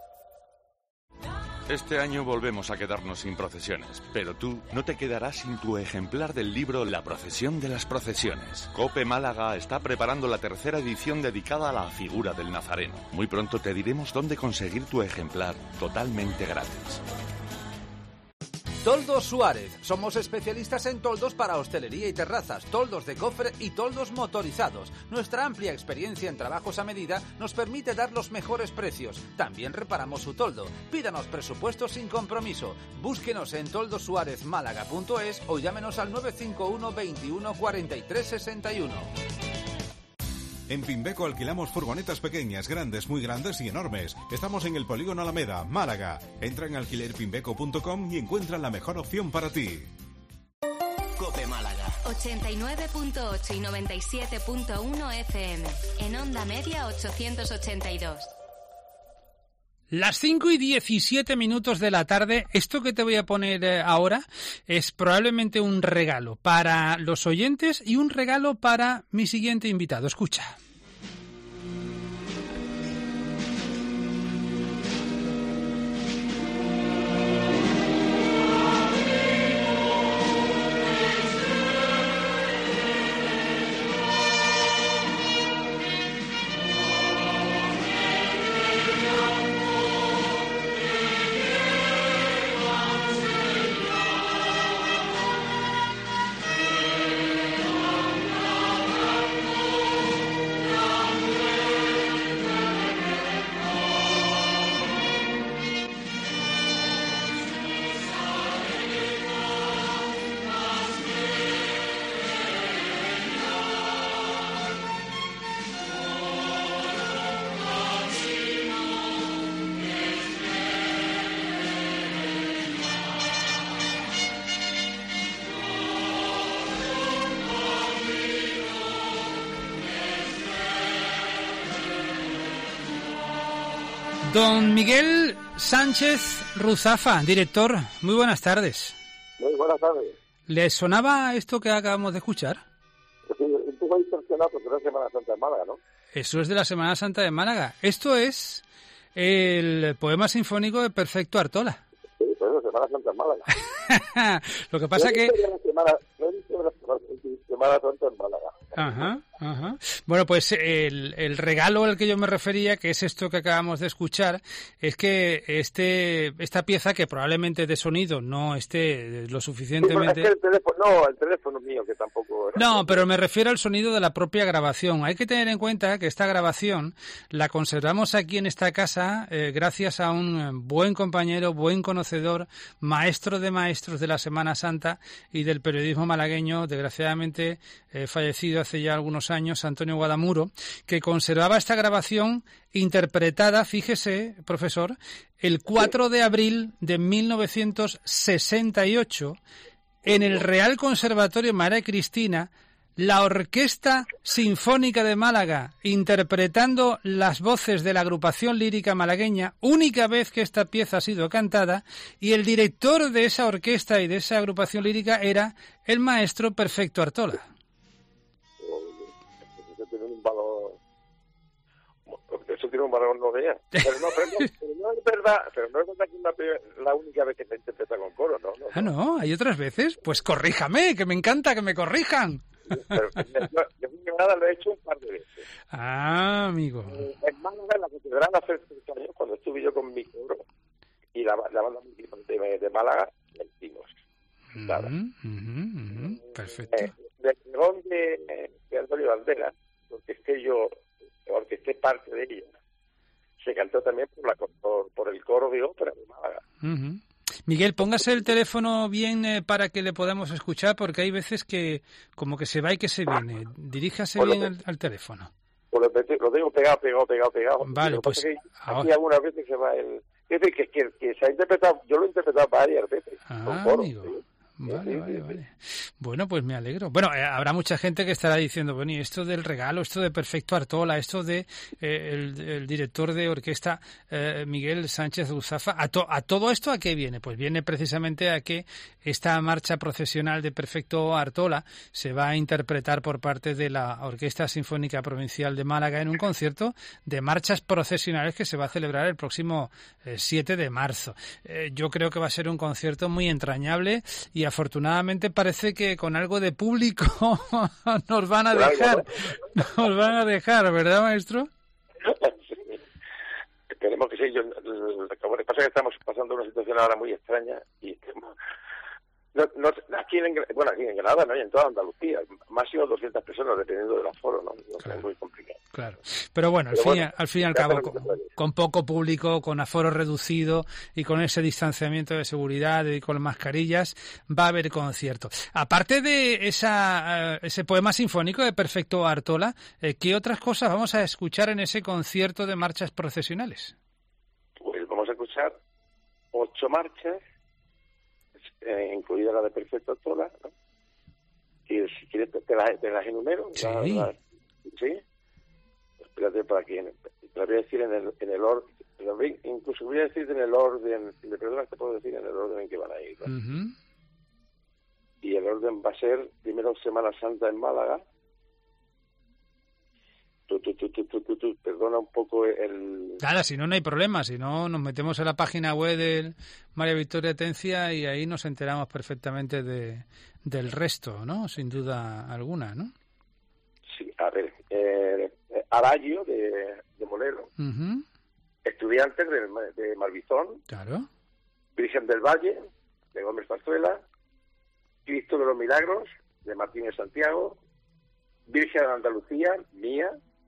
Este año volvemos a quedarnos sin procesiones, pero tú no te quedarás sin tu ejemplar del libro La procesión de las procesiones. COPE Málaga está preparando la tercera edición dedicada a la figura del Nazareno. Muy pronto te diremos dónde conseguir tu ejemplar totalmente gratis. Toldos Suárez. Somos especialistas en toldos para hostelería y terrazas, toldos de cofre y toldos motorizados. Nuestra amplia experiencia en trabajos a medida nos permite dar los mejores precios. También reparamos su toldo. Pídanos presupuestos sin compromiso. Búsquenos en toldos suárez málaga punto es o llámenos al nueve cinco uno, veintiuno, cuarenta y tres, sesenta y uno. En Pimbeco alquilamos furgonetas pequeñas, grandes, muy grandes y enormes. Estamos en el Polígono Alameda, Málaga. Entra en alquiler pimbeco punto com y encuentra la mejor opción para ti. COPE Málaga ochenta y nueve punto ocho y noventa y siete punto uno F M, en onda media ochocientos ochenta y dos. Las cinco y diecisiete minutos de la tarde. Esto que te voy a poner eh, ahora es probablemente un regalo para los oyentes y un regalo para mi siguiente invitado. Escucha. Don Miguel Sánchez Ruzafa, director, muy buenas tardes. Muy buenas tardes. ¿Le sonaba esto que acabamos de escuchar? Sí, un poco distorsionado porque es la Semana Santa de Málaga, ¿no? Eso es de la Semana Santa de Málaga. Esto es el poema sinfónico de Perfecto Artola. Sí, pues es la Semana Santa de Málaga. Lo que pasa no que... La semana, no he dicho de la Semana, semana Santa en Málaga. Ajá, ajá. Bueno, pues el, el regalo al que yo me refería, que es esto que acabamos de escuchar, es que este esta pieza, que probablemente de sonido no esté lo suficientemente... Sí, es que el teléfono, no, el teléfono mío, que tampoco... Era no, pero me refiero al sonido de la propia grabación. Hay que tener en cuenta que esta grabación la conservamos aquí en esta casa eh, gracias a un buen compañero, buen conocedor, maestro de maestros de la Semana Santa y del periodismo malagueño, desgraciadamente eh, fallecido hace ya algunos años, Antonio Guadamuro, que conservaba esta grabación interpretada, fíjese, profesor, el cuatro de abril de mil novecientos sesenta y ocho en el Real Conservatorio María Cristina, la Orquesta Sinfónica de Málaga, interpretando las voces de la agrupación lírica malagueña, única vez que esta pieza ha sido cantada, y el director de esa orquesta y de esa agrupación lírica era el maestro Perfecto Artola. Eso tiene un valor... Eso tiene un valor no vea. Pero no, pero no, pero no es verdad, pero no es verdad que es la, la única vez que se interpreta con coro, ¿no? no ah, no, hay otras veces. Pues corríjame, que me encanta que me corrijan. Pero yo en nada lo he hecho un par de veces. Ah, amigo. En Málaga, en la catedral, hace tres años, cuando estuve yo con mi coro y la, la banda municipal de, de Málaga, la hicimos. Claro. Uh-huh, uh-huh, uh-huh. Perfecto. Eh, del pregón de, de Antonio Banderas, porque es que yo, porque esté parte de ella, se cantó también por, la, por, por el coro de ópera de Málaga. Uh-huh. Miguel, póngase el teléfono bien eh, para que le podamos escuchar, porque hay veces que como que se va y que se viene. Diríjase pues bien lo, al, al teléfono. Pues lo, lo tengo pegado, pegado, pegado, pegado. Vale, pues ahora... Aquí algunas veces se va el... Es decir, que, que, que se ha interpretado, yo lo he interpretado varias veces. Ah, con coro, amigo. ¿sí? Vale, sí, vale, sí, vale. Bueno, pues me alegro. Bueno, eh, habrá mucha gente que estará diciendo, bueno, y esto del regalo, esto de Perfecto Artola, esto de eh, el, el director de orquesta eh, Miguel Sánchez Ruzafa, a, to, a todo esto, ¿a qué viene? Pues viene precisamente a que esta marcha procesional de Perfecto Artola se va a interpretar por parte de la Orquesta Sinfónica Provincial de Málaga en un concierto de marchas procesionales que se va a celebrar el próximo eh, siete de marzo. Eh, yo creo que va a ser un concierto muy entrañable y afortunadamente parece que con algo de público nos van a dejar, nos van a dejar, ¿verdad, maestro? Sí. Esperemos que sí. Yo, lo que pasa es que estamos pasando una situación ahora muy extraña y no, no, aquí en bueno aquí en Granada, no, y en toda Andalucía, máximo doscientas personas dependiendo del aforo, no, no claro. Es muy complicado. Claro, pero bueno, al, pero fin, bueno, al fin y al cabo, con, con poco público, con aforo reducido y con ese distanciamiento de seguridad y con mascarillas, va a haber concierto. Aparte de esa ese poema sinfónico de Perfecto Artola, ¿qué otras cosas vamos a escuchar en ese concierto de marchas procesionales? Pues vamos a escuchar ocho marchas, eh, incluida la de Perfecto Artola, ¿no? Y si quieres te las te la enumero. Sí. La, la, ¿sí? Espérate para que te lo voy a decir en el, en el orden, incluso voy a decir en el orden, si me perdonas te puedo decir en el orden en que van a ir, ¿no? Uh-huh. Y el orden va a ser primero Semana Santa en Málaga. Tú, tú, tú, tú, tú, tú, tú, perdona un poco el... Nada, si no, no hay problema. Si no, nos metemos en la página web del María Victoria Atencia y ahí nos enteramos perfectamente de, del resto, ¿no? Sin duda alguna, ¿no? Sí, a ver, eh, Arallo de, de Molero, uh-huh. Estudiantes de, de Malvizón, claro. Virgen del Valle de Gómez Pazuela, Cristo de los Milagros de Martínez Santiago, Virgen de Andalucía, mía,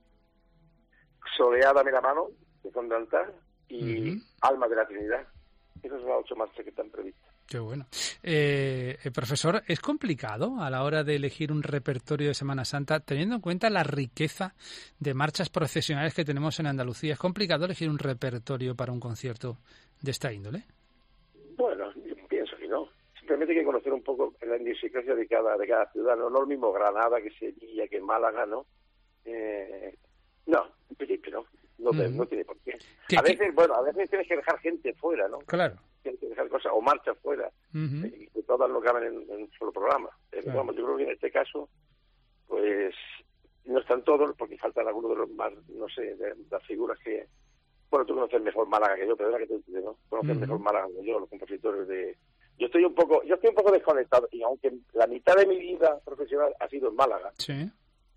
Soleá Dame la Mano de Fondaltar y uh-huh. Alma de la Trinidad. Esas son las ocho marchas que están previstas. Qué bueno. Eh, eh, profesor, ¿es complicado a la hora de elegir un repertorio de Semana Santa, teniendo en cuenta la riqueza de marchas procesionales que tenemos en Andalucía? ¿Es complicado elegir un repertorio para un concierto de esta índole? Bueno, yo pienso que no. Simplemente hay que conocer un poco la idiosincrasia de cada, de cada ciudad. No, no lo mismo Granada que Sevilla, que Málaga, ¿no? Eh, no, en principio no. no, te, Uh-huh. no tiene por qué. ¿Qué- A qué? veces, bueno, a veces tienes que dejar gente fuera, ¿no? Claro. Tienes que dejar cosas, o marchas fuera, Uh-huh. y que todas no caben en, en un solo programa. Pero Claro. vamos, yo creo que en este caso, pues, no están todos, porque faltan algunos de los más, no sé, de las figuras que... Bueno, tú conoces mejor Málaga que yo, pero es la que te ¿no? Conoces Uh-huh. mejor Málaga que yo, los compositores de... Yo estoy un poco, yo estoy un poco desconectado, y aunque la mitad de mi vida profesional ha sido en Málaga, Sí.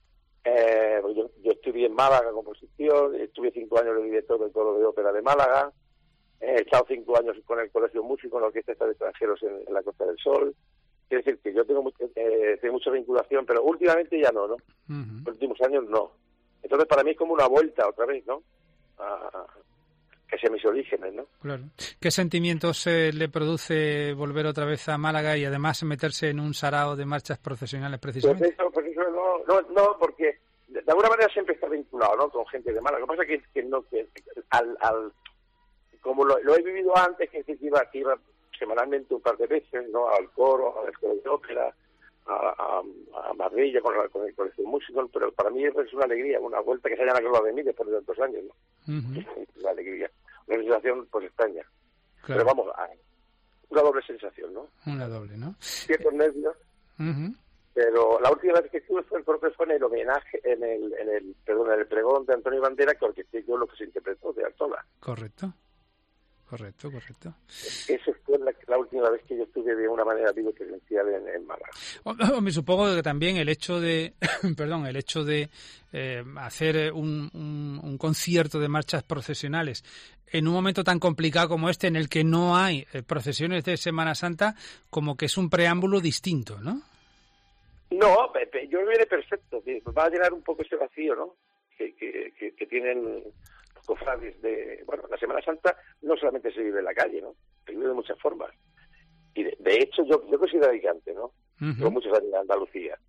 eh, pues yo, yo estudié en Málaga composición, estuve cinco años de director del coro de ópera de Málaga, he estado cinco años con el Colegio Músico en la Orquesta de Extranjeros en, en la Costa del Sol. Quiere decir que yo tengo, mucho, eh, tengo mucha vinculación, pero últimamente ya no, ¿no? Uh-huh. Los últimos años no. Entonces para mí es como una vuelta otra vez, ¿no? A, que sea mis orígenes, ¿no? Claro. ¿Qué sentimientos eh, le produce volver otra vez a Málaga y además meterse en un sarao de marchas procesionales Pues precisamente? eso, pues eso no, no, no, porque de, de alguna manera siempre está vinculado, ¿no? Con gente de Málaga. Lo que pasa es que, que no, que al, al como lo, lo he vivido antes, que, que iba, que iba semanalmente un par de veces, ¿no? Al coro, al coro de ópera, a, a, a Marbella con, la, con el colegio de músicos, pero para mí es una alegría, una vuelta que se hayan acordado de mí después de tantos años, ¿no? Uh-huh. Una alegría, una sensación pues extraña. Claro. Pero vamos, una doble sensación, ¿no? Una doble, ¿no? Ciertos nervios, Uh-huh. pero la última vez que estuve fue, creo que fue en el homenaje, en el, en el, perdón, en el pregón de Antonio Bandera, que orquesté yo lo que se interpretó de Artola. Correcto. Correcto, correcto. Esa fue la, la última vez que yo estuve de una manera vivo y presencial en, en Málaga. O- Me supongo que también el hecho de, perdón, el hecho de eh, hacer un, un, un concierto de marchas procesionales en un momento tan complicado como este, en el que no hay eh, procesiones de Semana Santa, como que es un preámbulo distinto, ¿no? No, Pepe, yo me viene perfecto, que va a llenar un poco ese vacío, ¿no? Que, que, que, que tienen los cofrades de... Bueno, la Semana Santa no solamente se vive en la calle, ¿no? Se vive de muchas formas. Y de, de hecho, yo, yo que soy de Alicante, ¿no? Uh-huh. Llevo muchos años en Andalucía.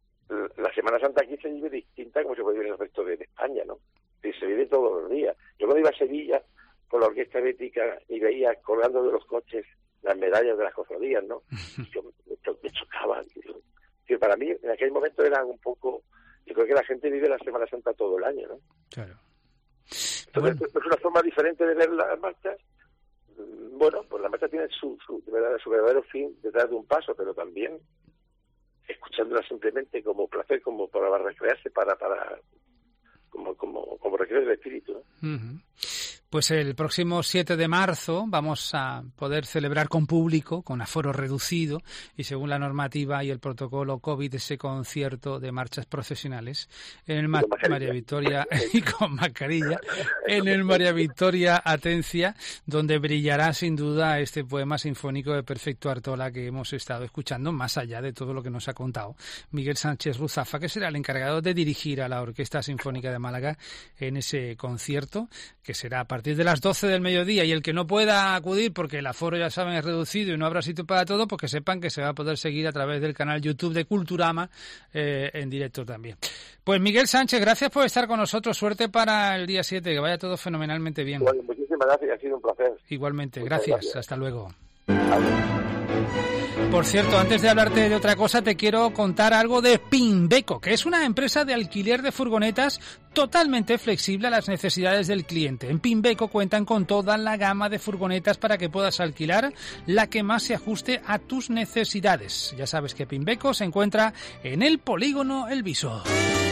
La Semana Santa aquí se vive distinta como se puede vivir en el resto de, de España, ¿no? Y se vive todos los días. Yo cuando iba a Sevilla con la orquesta bética y veía colgando de los coches las medallas de las cofradías, ¿no? Yo me, cho- me chocaba. Que para mí en aquel momento era un poco... Yo creo que la gente vive la Semana Santa todo el año, ¿no? Claro. Entonces, bueno, es una forma diferente de ver las marchas. Bueno, pues la marcha tiene su, su, su verdadero fin detrás de un paso, pero también escuchándola simplemente como placer, como para recrearse, para, para como, como, como recreo del espíritu, ¿no? Uh-huh. Pues el próximo siete de marzo vamos a poder celebrar con público, con aforo reducido y según la normativa y el protocolo COVID ese concierto de marchas procesionales en el Ma- María Victoria y con mascarilla en el María Victoria Atencia, donde brillará sin duda este poema sinfónico de Perfecto Artola que hemos estado escuchando, más allá de todo lo que nos ha contado Miguel Sánchez Ruzafa, que será el encargado de dirigir a la Orquesta Sinfónica de Málaga en ese concierto, que será a partir de las doce del mediodía, y el que no pueda acudir porque el aforo, ya saben, es reducido y no habrá sitio para todo, pues que sepan que se va a poder seguir a través del canal YouTube de Culturama eh, en directo también. Pues Miguel Sánchez, gracias por estar con nosotros, suerte para el día siete, que vaya todo fenomenalmente bien. Bueno, muchísimas gracias, ha sido un placer. Igualmente, Muchas gracias, gracias. hasta luego. Adiós. Por cierto, antes de hablarte de otra cosa, te quiero contar algo de Pinbeco, que es una empresa de alquiler de furgonetas totalmente flexible a las necesidades del cliente. En Pinbeco cuentan con toda la gama de furgonetas para que puedas alquilar la que más se ajuste a tus necesidades. Ya sabes que Pinbeco se encuentra en el Polígono El Viso.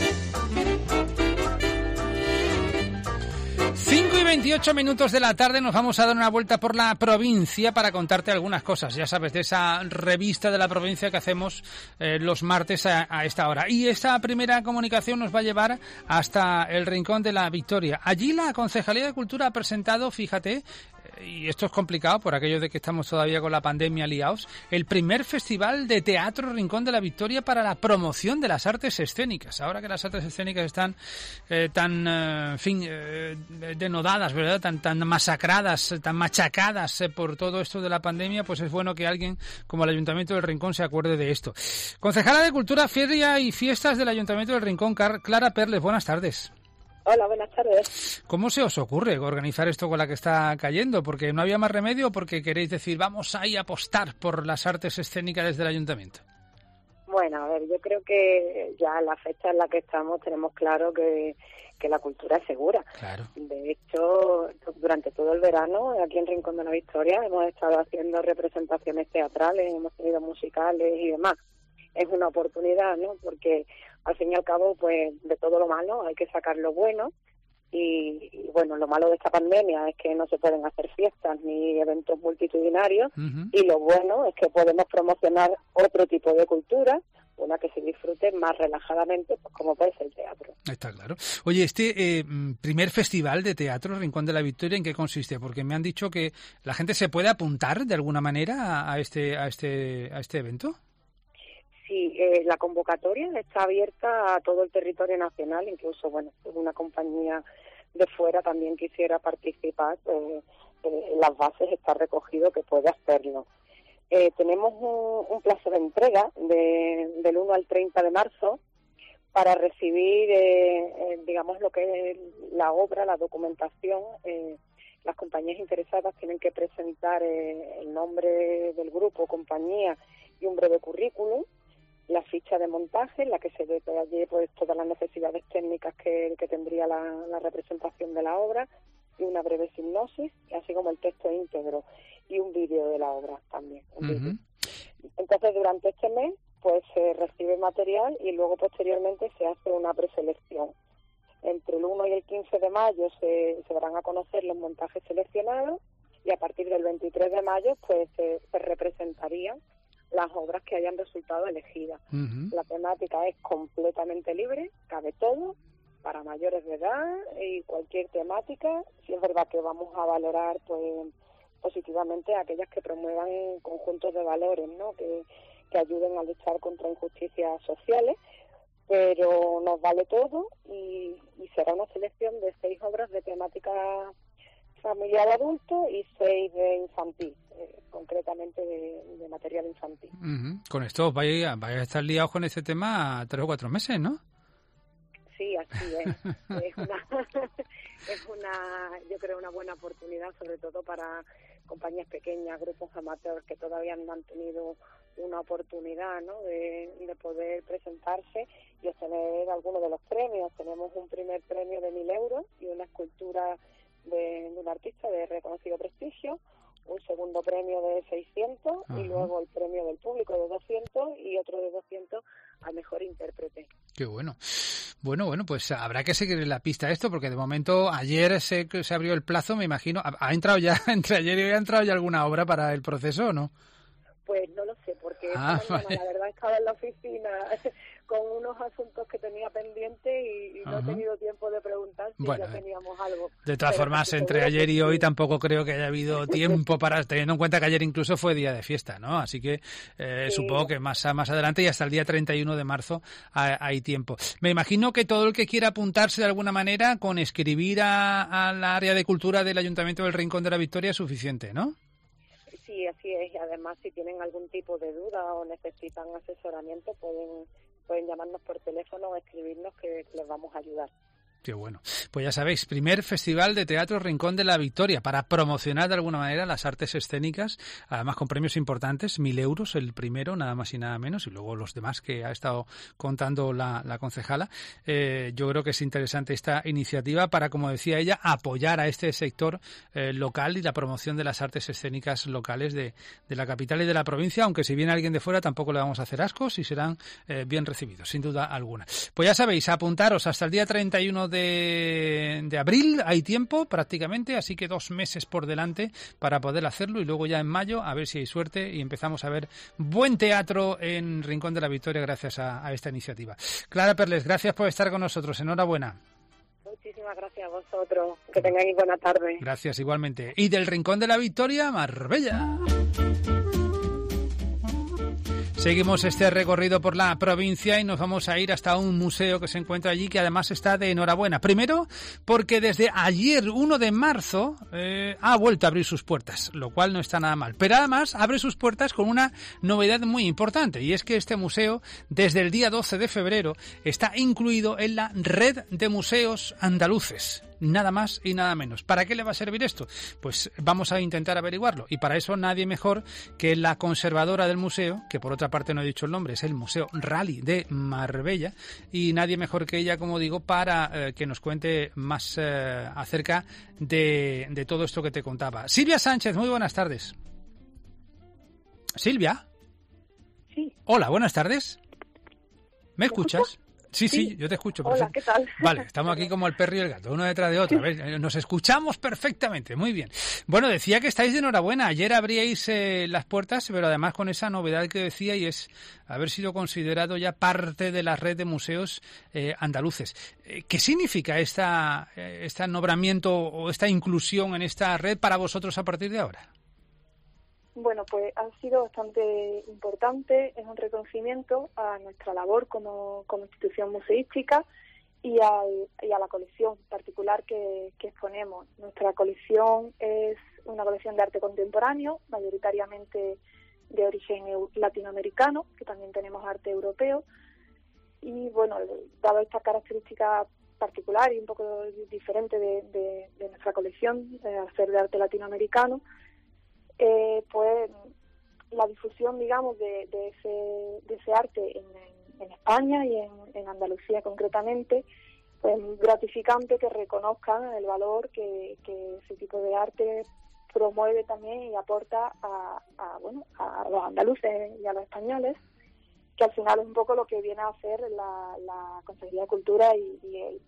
cinco y veintiocho minutos de la tarde, nos vamos a dar una vuelta por la provincia para contarte algunas cosas, ya sabes, de esa revista de la provincia que hacemos eh, los martes a, a esta hora. Y esta primera comunicación nos va a llevar hasta el Rincón de la Victoria. Allí la Concejalía de Cultura ha presentado, fíjate, y esto es complicado por aquello de que estamos todavía con la pandemia liados, el primer festival de teatro Rincón de la Victoria para la promoción de las artes escénicas. Ahora que las artes escénicas están eh, tan, eh, en fin, eh, denodadas, ¿verdad? Tan, tan masacradas, tan machacadas eh, por todo esto de la pandemia, pues es bueno que alguien como el Ayuntamiento del Rincón se acuerde de esto. Concejala de Cultura, Feria y Fiestas del Ayuntamiento del Rincón, Car- Clara Perles, buenas tardes. Hola, buenas tardes. ¿Cómo se os ocurre organizar esto con la que está cayendo? ¿Porque no había más remedio o porque queréis decir vamos ahí a apostar por las artes escénicas desde el ayuntamiento? Bueno, a ver, yo creo que ya la fecha en la que estamos tenemos claro que, que la cultura es segura. Claro. De hecho, durante todo el verano, aquí en Rincón de la Victoria, hemos estado haciendo representaciones teatrales, hemos tenido musicales y demás. Es una oportunidad, ¿no? Porque al fin y al cabo, pues de todo lo malo hay que sacar lo bueno. Y, y bueno, lo malo de esta pandemia es que no se pueden hacer fiestas ni eventos multitudinarios, uh-huh. y lo bueno es que podemos promocionar otro tipo de cultura, una que se disfrute más relajadamente, pues como puede ser el teatro. Está claro. Oye, este eh, primer festival de teatro Rincón de la Victoria, ¿en qué consiste? Porque me han dicho que la gente se puede apuntar de alguna manera a, a este a este a este evento. Sí, eh, la convocatoria está abierta a todo el territorio nacional, incluso, bueno, una compañía de fuera también quisiera participar, eh, eh, en las bases está recogido que puede hacerlo. Eh, tenemos un, un plazo de entrega de, del uno al treinta de marzo para recibir, eh, eh, digamos, lo que es la obra, la documentación. Eh, las compañías interesadas tienen que presentar eh, el nombre del grupo, compañía y un breve currículum, la ficha de montaje, en la que se detalle pues todas las necesidades técnicas que, que tendría la, la representación de la obra, y una breve sinopsis, así como el texto íntegro y un vídeo de la obra también. Uh-huh. Entonces, durante este mes pues se recibe material y luego posteriormente se hace una preselección. Entre el uno y el quince de mayo se, se darán a conocer los montajes seleccionados, y a partir del veintitrés de mayo pues se, se representarían las obras que hayan resultado elegidas. Uh-huh. La temática es completamente libre, cabe todo, para mayores de edad y cualquier temática. Sí es verdad que vamos a valorar pues positivamente a aquellas que promuevan conjuntos de valores, ¿no? que, que ayuden a luchar contra injusticias sociales, pero nos vale todo, y, y será una selección de seis obras de temática familiar adulto y seis de infantil, eh, concretamente de, de material infantil. Uh-huh. Con esto vaya, vaya a estar liados con este tema tres o cuatro meses, ¿no? Sí, así es. es una, es una, yo creo, una buena oportunidad, sobre todo para compañías pequeñas, grupos amateurs que todavía no han tenido una oportunidad, ¿no?, de, de poder presentarse y obtener algunos de los premios. Tenemos un primer premio de mil euros y una escultura de, de un artista de reconocido prestigio, un segundo premio de seiscientos, ajá, y luego el premio del público de doscientos y otro de doscientos al mejor intérprete. Qué bueno. Bueno, bueno, pues habrá que seguir la pista a esto, porque de momento ayer se, se abrió el plazo, me imagino. ¿Ha, ha entrado ya, entre ayer y hoy, ha entrado ya alguna obra para el proceso o no? Pues no lo sé, porque ah, esta mañana, vale, la verdad, estaba en la oficina con unos asuntos que tenía pendientes y, y no he tenido tiempo de preguntar si bueno, ya teníamos algo. De todas Pero formas, entre ayer y hoy tampoco creo que haya habido tiempo para, teniendo en cuenta que ayer incluso fue día de fiesta, ¿no? Así que eh, sí, supongo que más, más adelante y hasta el día treinta y uno de marzo hay, hay tiempo. Me imagino que todo el que quiera apuntarse de alguna manera con escribir a, al área de cultura del Ayuntamiento del Rincón de la Victoria es suficiente, ¿no? Sí, así es. Y además, si tienen algún tipo de duda o necesitan asesoramiento, pueden pueden llamarnos por teléfono o escribirnos, que les vamos a ayudar. Qué bueno. Pues ya sabéis, primer Festival de Teatro Rincón de la Victoria, para promocionar de alguna manera las artes escénicas, además con premios importantes, mil euros el primero, nada más y nada menos, y luego los demás que ha estado contando la, la concejala. Eh, yo creo que es interesante esta iniciativa para, como decía ella, apoyar a este sector eh, local y la promoción de las artes escénicas locales de, de la capital y de la provincia, aunque si viene alguien de fuera tampoco le vamos a hacer ascos y serán eh, bien recibidos, sin duda alguna. Pues ya sabéis, apuntaros hasta el día treinta y uno De, de abril, hay tiempo prácticamente, así que dos meses por delante para poder hacerlo, y luego ya en mayo a ver si hay suerte y empezamos a ver buen teatro en Rincón de la Victoria gracias a, a esta iniciativa. Clara Perles, gracias por estar con nosotros, enhorabuena. Muchísimas gracias a vosotros, que tengáis buena tarde. Gracias igualmente. Y del Rincón de la Victoria, Marbella. Seguimos este recorrido por la provincia y nos vamos a ir hasta un museo que se encuentra allí, que además está de enhorabuena. Primero, porque desde ayer, uno de marzo, eh, ha vuelto a abrir sus puertas, lo cual no está nada mal. Pero además abre sus puertas con una novedad muy importante, y es que este museo, desde el día doce de febrero, está incluido en la red de museos andaluces. nada más y nada menos. ¿Para qué le va a servir esto? Pues vamos a intentar averiguarlo, y para eso nadie mejor que la conservadora del museo, que por otra parte no he dicho el nombre, es el Museo Rally de Marbella, y nadie mejor que ella, como digo, para eh, que nos cuente más eh, acerca de, de todo esto que te contaba. Silvia Sánchez, muy buenas tardes. Silvia. Sí. Hola, buenas tardes. ¿Me escuchas? escuchas? Sí, sí, Sí. yo te escucho. Hola, ¿qué tal? Vale, estamos aquí como el perro y el gato, uno detrás de otro. ¿Ves? Nos escuchamos perfectamente, muy bien. Bueno, decía que estáis de enhorabuena. Ayer abríais eh, las puertas, pero además con esa novedad que decía, y es haber sido considerado ya parte de la red de museos eh, andaluces. Eh, ¿Qué significa esta, eh, este nombramiento o esta inclusión en esta red para vosotros a partir de ahora? Bueno, pues ha sido bastante importante, es un reconocimiento a nuestra labor como, como institución museística y, al, y a la colección particular que, que exponemos. Nuestra colección es una colección de arte contemporáneo, mayoritariamente de origen latinoamericano, que también tenemos arte europeo, y bueno, dado esta característica particular y un poco diferente de, de, de nuestra colección, de hacer de arte latinoamericano, Eh, pues la difusión, digamos, de, de, ese, de ese arte en, en, en España y en, en Andalucía concretamente, pues gratificante que reconozcan el valor que, que ese tipo de arte promueve también y aporta a, a, bueno, a los andaluces y a los españoles, que al final es un poco lo que viene a hacer la, la Consejería de Cultura y, y el,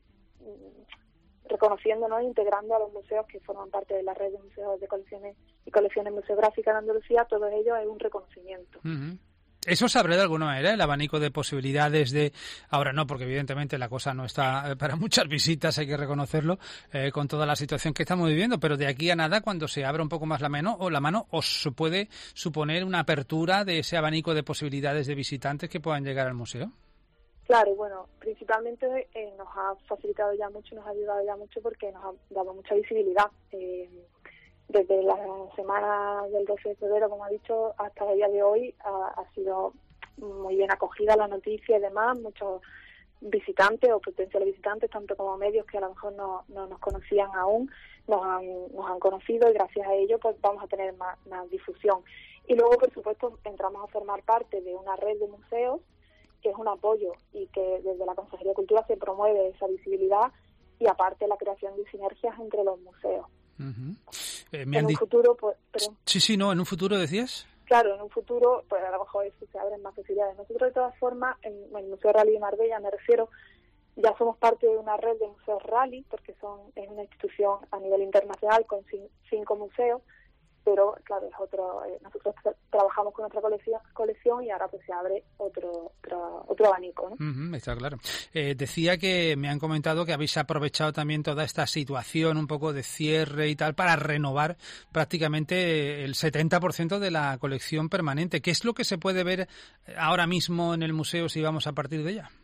reconociéndonos e integrando a los museos que forman parte de la red de museos de colecciones y colecciones museográficas en Andalucía. Todo ello es un reconocimiento. Uh-huh. ¿Eso se abre de alguna manera el abanico de posibilidades de... Ahora no, porque evidentemente la cosa no está para muchas visitas, hay que reconocerlo, eh, con toda la situación que estamos viviendo, pero de aquí a nada, cuando se abra un poco más la mano, o la mano, os puede suponer una apertura de ese abanico de posibilidades de visitantes que puedan llegar al museo? Claro, bueno, principalmente eh, nos ha facilitado ya mucho, nos ha ayudado ya mucho porque nos ha dado mucha visibilidad. Eh, desde la semana del doce de febrero, como ha dicho, hasta el día de hoy ha, ha sido muy bien acogida la noticia y demás. Muchos visitantes o potenciales visitantes, tanto como medios que a lo mejor no, no nos conocían aún, nos han, nos han conocido, y gracias a ello pues vamos a tener más, más difusión. Y luego, por supuesto, entramos a formar parte de una red de museos que es un apoyo y que desde la Consejería de Cultura se promueve esa visibilidad y aparte la creación de sinergias entre los museos. Uh-huh. Eh, me en han un di... futuro, pues... Pero, sí, sí, no, en un futuro decías... Claro, en un futuro, pues a lo mejor eso se abren más posibilidades. Nosotros, de todas formas, en, en el Museo Rally de Marbella, me refiero, ya somos parte de una red de museos Rally, porque son es una institución a nivel internacional con cin- cinco museos, pero claro, es otro. Eh, nosotros tra- trabajamos con otra colección, colección y ahora pues se abre otro otro, otro abanico, ¿no? Uh-huh, está claro. Eh, decía que me han comentado que habéis aprovechado también toda esta situación un poco de cierre y tal para renovar prácticamente el setenta por ciento de la colección permanente. ¿Qué es lo que se puede ver ahora mismo en el museo si vamos a partir de ella?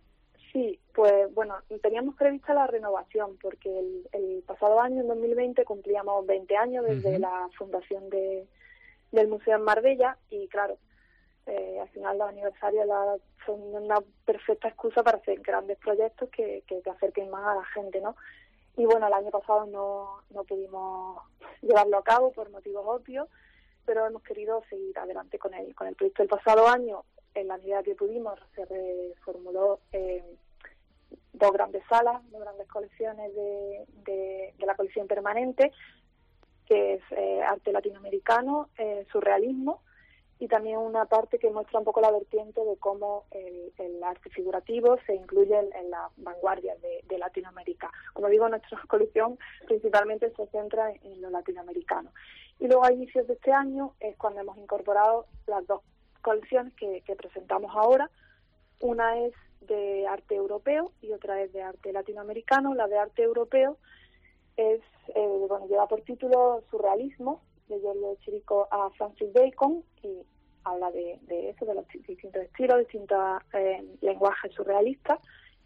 Sí, pues bueno, teníamos prevista la renovación porque el, el pasado año, en dos mil veinte, cumplíamos veinte años desde uh-huh. la fundación de, del Museo en Marbella y claro, eh, al final los aniversarios la, son una perfecta excusa para hacer grandes proyectos que, que te acerquen más a la gente, ¿no? Y bueno, el año pasado no, no pudimos llevarlo a cabo por motivos obvios, pero hemos querido seguir adelante con el, con el proyecto. El pasado año, en la medida que pudimos, se reformuló eh, dos grandes salas, dos grandes colecciones de, de, de la colección permanente, que es eh, arte latinoamericano, eh, surrealismo, y también una parte que muestra un poco la vertiente de cómo el, el arte figurativo se incluye en, en las vanguardias de, de Latinoamérica. Como digo, nuestra colección principalmente se centra en, en lo latinoamericano. Y luego a inicios de este año es cuando hemos incorporado las dos colecciones que, que presentamos ahora. Una es de arte europeo y otra es de arte latinoamericano. La de arte europeo es eh, bueno, lleva por título Surrealismo, de Giorgio Chirico a Francis Bacon, y habla de, de eso, de los distintos estilos, distintos eh, lenguajes surrealistas.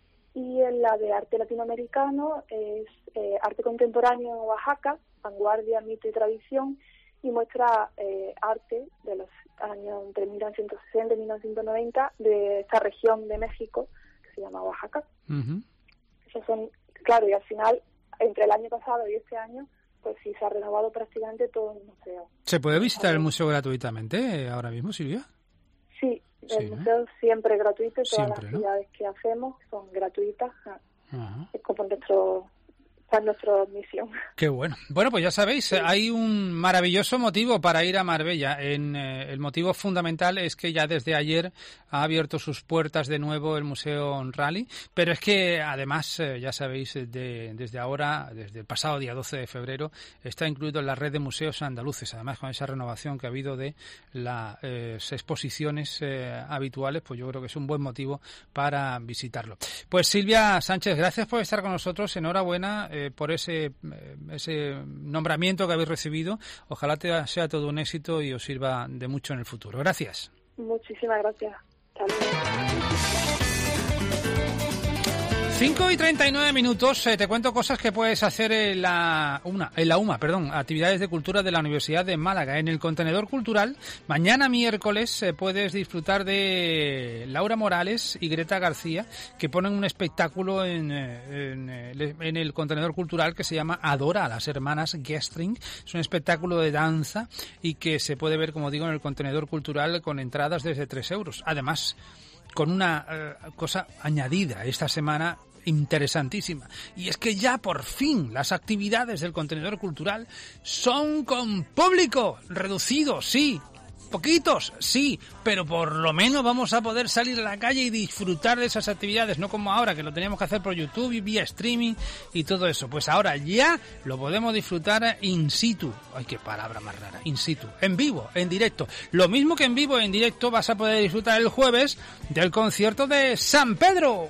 Y en la de arte latinoamericano es eh, arte contemporáneo en Oaxaca, vanguardia, mito y tradición, y muestra eh, arte de los años entre mil novecientos sesenta y mil novecientos noventa de esta región de México que se llama Oaxaca. Uh-huh. Esos son, claro, y al final entre el año pasado y este año, pues sí, se ha renovado prácticamente todo el museo. ¿Se puede visitar el museo gratuitamente ahora mismo, Silvia? Sí, el Sí, ¿no? museo siempre es gratuito y todas Siempre, las ¿no? actividades que hacemos son gratuitas. Ajá. Es como nuestro, esta es nuestra misión. Qué bueno. Bueno, pues ya sabéis, hay un maravilloso motivo para ir a Marbella. En, eh, el motivo fundamental es que ya desde ayer ha abierto sus puertas de nuevo el Museo Rally, pero es que además, eh, ya sabéis, de, desde ahora, desde el pasado día doce de febrero, está incluido en la red de museos andaluces. Además, con esa renovación que ha habido de las eh, exposiciones eh, habituales, pues yo creo que es un buen motivo para visitarlo. Pues Silvia Sánchez, gracias por estar con nosotros. Enhorabuena eh, por ese, eh, ese nombramiento que habéis recibido. Ojalá te, sea todo un éxito y os sirva de mucho en el futuro. Gracias. Muchísimas gracias. Hasta luego. cinco y treinta y nueve minutos, eh, te cuento cosas que puedes hacer en la, una, en la UMA, perdón, actividades de cultura de la Universidad de Málaga. En el contenedor cultural, mañana miércoles eh, puedes disfrutar de Laura Morales y Greta García, que ponen un espectáculo en, eh, en, eh, en el contenedor cultural que se llama Adora a las hermanas Gestring. Es un espectáculo de danza y que se puede ver, como digo, en el contenedor cultural con entradas desde tres euros. Además, con una eh, cosa añadida esta semana interesantísima, y es que ya por fin las actividades del contenedor cultural son con público reducido, sí, poquitos, sí, pero por lo menos vamos a poder salir a la calle y disfrutar de esas actividades, no como ahora que lo teníamos que hacer por YouTube y vía streaming y todo eso. Pues ahora ya lo podemos disfrutar in situ. Ay, qué palabra más rara, in situ, en vivo, en directo. Lo mismo que en vivo, en directo vas a poder disfrutar el jueves del concierto de San Pedro.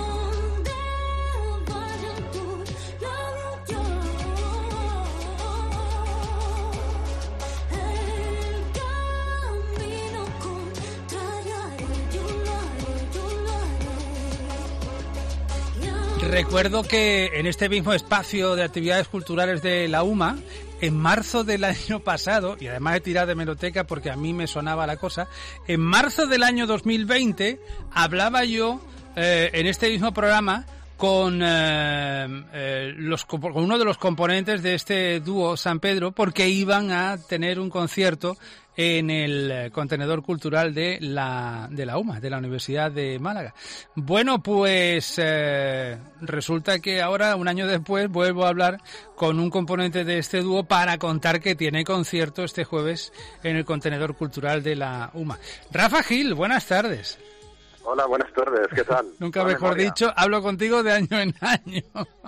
Recuerdo que en este mismo espacio de actividades culturales de la UMA, en marzo del año pasado, y además he tirado de hemeroteca porque a mí me sonaba la cosa, en marzo del año dos mil veinte hablaba yo eh, en este mismo programa con, eh, eh, los, con uno de los componentes de este dúo San Pedro, porque iban a tener un concierto en el contenedor cultural de la de la UMA, de la Universidad de Málaga. Bueno, pues eh, resulta que ahora, un año después, vuelvo a hablar con un componente de este dúo para contar que tiene concierto este jueves en el contenedor cultural de la UMA. Rafa Gil, buenas tardes. Hola, buenas tardes, ¿qué tal? Nunca Buena mejor memoria. dicho, hablo contigo de año en año.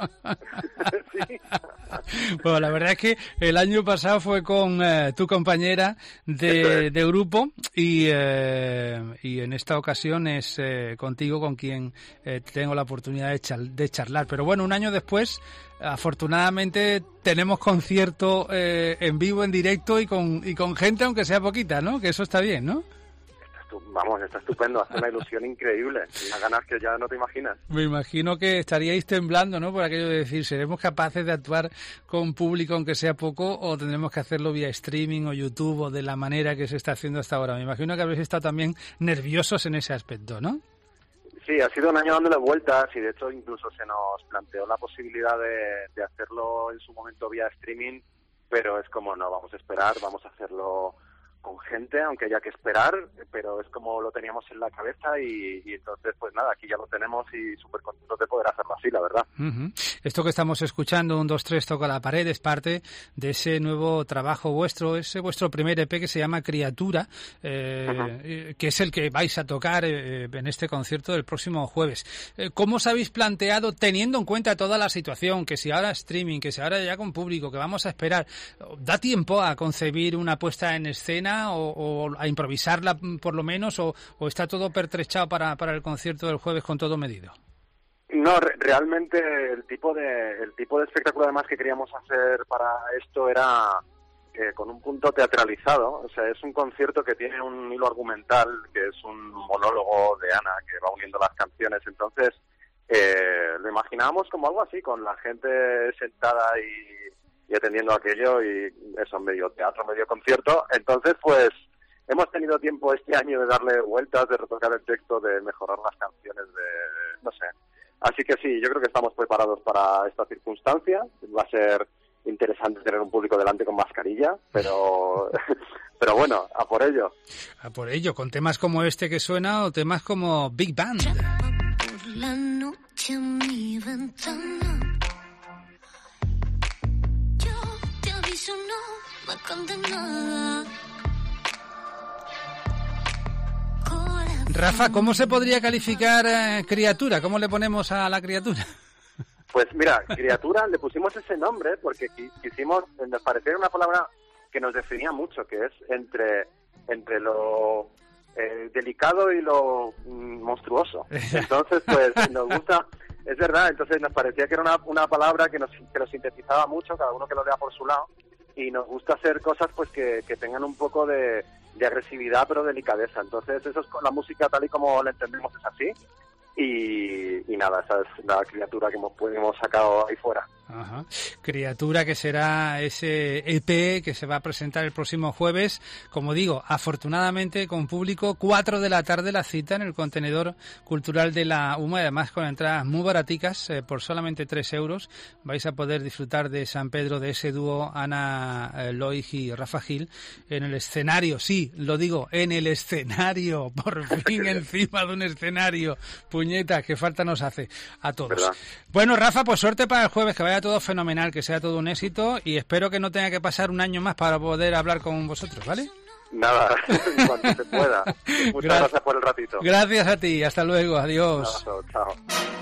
Sí. Bueno, la verdad es que el año pasado fue con eh, tu compañera de, de grupo y, eh, y en esta ocasión es eh, contigo con quien eh, tengo la oportunidad de, char- de charlar. Pero bueno, un año después, afortunadamente tenemos concierto eh, en vivo, en directo y con, y con gente, aunque sea poquita, ¿no? Que eso está bien, ¿no? Vamos, está estupendo, hace una ilusión increíble, unas ganas que ya no te imaginas. Me imagino que estaríais temblando, ¿no? Por aquello de decir, ¿seremos capaces de actuar con público aunque sea poco o tendremos que hacerlo vía streaming o YouTube o de la manera que se está haciendo hasta ahora? Me imagino que habréis estado también nerviosos en ese aspecto, ¿no? Sí, ha sido un año dándole vueltas y de hecho incluso se nos planteó la posibilidad de, de hacerlo en su momento vía streaming, pero es como no, vamos a esperar, vamos a hacerlo con gente, aunque haya que esperar, pero es como lo teníamos en la cabeza y, y entonces pues nada, aquí ya lo tenemos y súper contentos de poder hacerlo así, la verdad. Uh-huh. Esto que estamos escuchando, un, dos, tres, toca la pared, es parte de ese nuevo trabajo vuestro, ese vuestro primer E P que se llama Criatura, eh, uh-huh. que es el que vais a tocar eh, en este concierto del próximo jueves. Eh, ¿Cómo os habéis planteado, teniendo en cuenta toda la situación, que si ahora streaming, que si ahora ya con público, que vamos a esperar, da tiempo a concebir una puesta en escena O, o a improvisarla por lo menos o, o está todo pertrechado para, para el concierto del jueves con todo medido? No, re- realmente el tipo de el tipo de espectáculo además que queríamos hacer para esto era eh, con un punto teatralizado, o sea, es un concierto que tiene un hilo argumental, que es un monólogo de Ana que va uniendo las canciones, entonces eh, lo imaginábamos como algo así, con la gente sentada y y atendiendo aquello y eso, medio teatro, medio concierto. Entonces, pues, hemos tenido tiempo este año de darle vueltas, de retocar el texto, de mejorar las canciones, de, no sé. Así que sí, yo creo que estamos preparados para esta circunstancia. Va a ser interesante tener un público delante con mascarilla, pero pero bueno, a por ello. A por ello, con temas como este que suena o temas como Big Band. Por la noche en mi ventana, yo te aviso, no me condenada. Rafa, ¿cómo se podría calificar eh, criatura? ¿Cómo le ponemos a la criatura? Pues mira, criatura, le pusimos ese nombre porque quisimos, nos parecía una palabra que nos definía mucho, que es entre, entre lo eh, delicado y lo mm, monstruoso. Entonces, pues nos gusta, es verdad, entonces nos parecía que era una, una palabra que nos, que nos sintetizaba mucho, cada uno que lo vea por su lado, y nos gusta hacer cosas pues que, que tengan un poco de, de agresividad pero delicadeza. Entonces eso es con la música tal y como la entendemos, es así. Y, y nada, esa es la criatura que hemos, pues, hemos sacado ahí fuera. Ajá. Criatura, que será ese E P que se va a presentar el próximo jueves, como digo, afortunadamente con público, cuatro de la tarde la cita en el contenedor cultural de la U M A, además con entradas muy baraticas, eh, por solamente tres euros vais a poder disfrutar de San Pedro, de ese dúo Ana eh, Loig y Rafa Gil en el escenario, sí, lo digo, en el escenario, por fin encima de un escenario, puñetas, que falta nos hace a todos. ¿Verdad? Bueno, Rafa, pues suerte para el jueves, que vaya todo fenomenal, que sea todo un éxito, y espero que no tenga que pasar un año más para poder hablar con vosotros, ¿vale? Nada, en cuanto se pueda. Muchas gracias, gracias por el ratito. Gracias a ti, hasta luego, adiós. Chao, chao.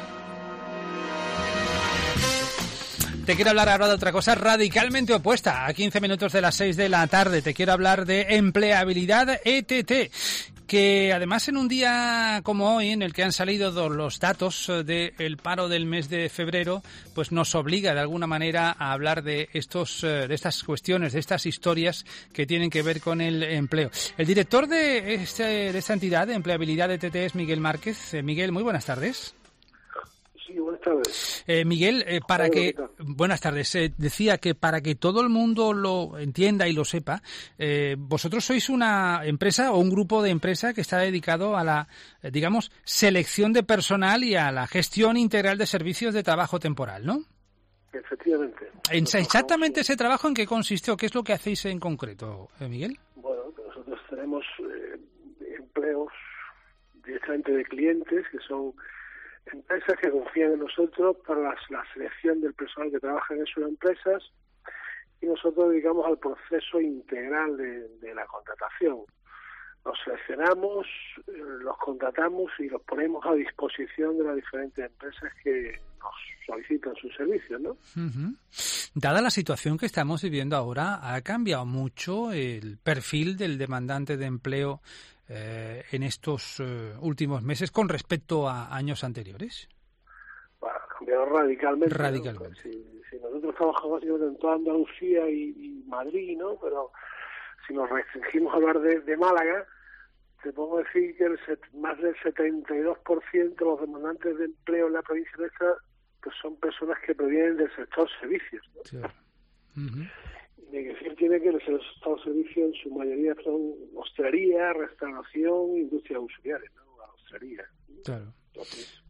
Te quiero hablar ahora de otra cosa radicalmente opuesta. A quince minutos de las seis de la tarde te quiero hablar de empleabilidad E T T, que además en un día como hoy, en el que han salido los datos del paro del mes de febrero, pues nos obliga de alguna manera a hablar de estos, de estas cuestiones, de estas historias que tienen que ver con el empleo. El director de, este, de esta entidad de empleabilidad E T T es Miguel Márquez. Eh, Miguel, muy buenas tardes. Sí, buenas tardes. Eh, Miguel, eh, para Hola, que buenas tardes. Eh, decía que para que todo el mundo lo entienda y lo sepa, eh, vosotros sois una empresa o un grupo de empresa que está dedicado a la, eh, digamos, selección de personal y a la gestión integral de servicios de trabajo temporal, ¿no? Efectivamente. ¿En exactamente ese trabajo en qué consiste o qué es lo que hacéis en concreto, eh, Miguel? Bueno, nosotros tenemos eh, empleos directamente de clientes que son empresas que confían en nosotros para la, la selección del personal que trabaja en sus empresas, y nosotros dedicamos al proceso integral de, de la contratación. Los seleccionamos, los contratamos y los ponemos a disposición de las diferentes empresas que nos solicitan sus servicios, ¿no? Uh-huh. Dada la situación que estamos viviendo ahora, ¿ha cambiado mucho el perfil del demandante de empleo eh, en estos eh, últimos meses con respecto a años anteriores? Bueno, ha cambiado radicalmente. Radicalmente. ¿no? Si, si nosotros trabajamos básicamente en toda Andalucía y, y Madrid, ¿no? Pero si nos restringimos a hablar de, de Málaga, te puedo decir que el set, más del setenta y dos por ciento de los demandantes de empleo en la provincia nuestra pues son personas que provienen del sector servicios, ¿no? Sí. Uh-huh. Y hay que decir tiene que el sector servicios en su mayoría son hostelería, restauración, industria auxiliares, ¿no? La hostelería. Claro. Entonces,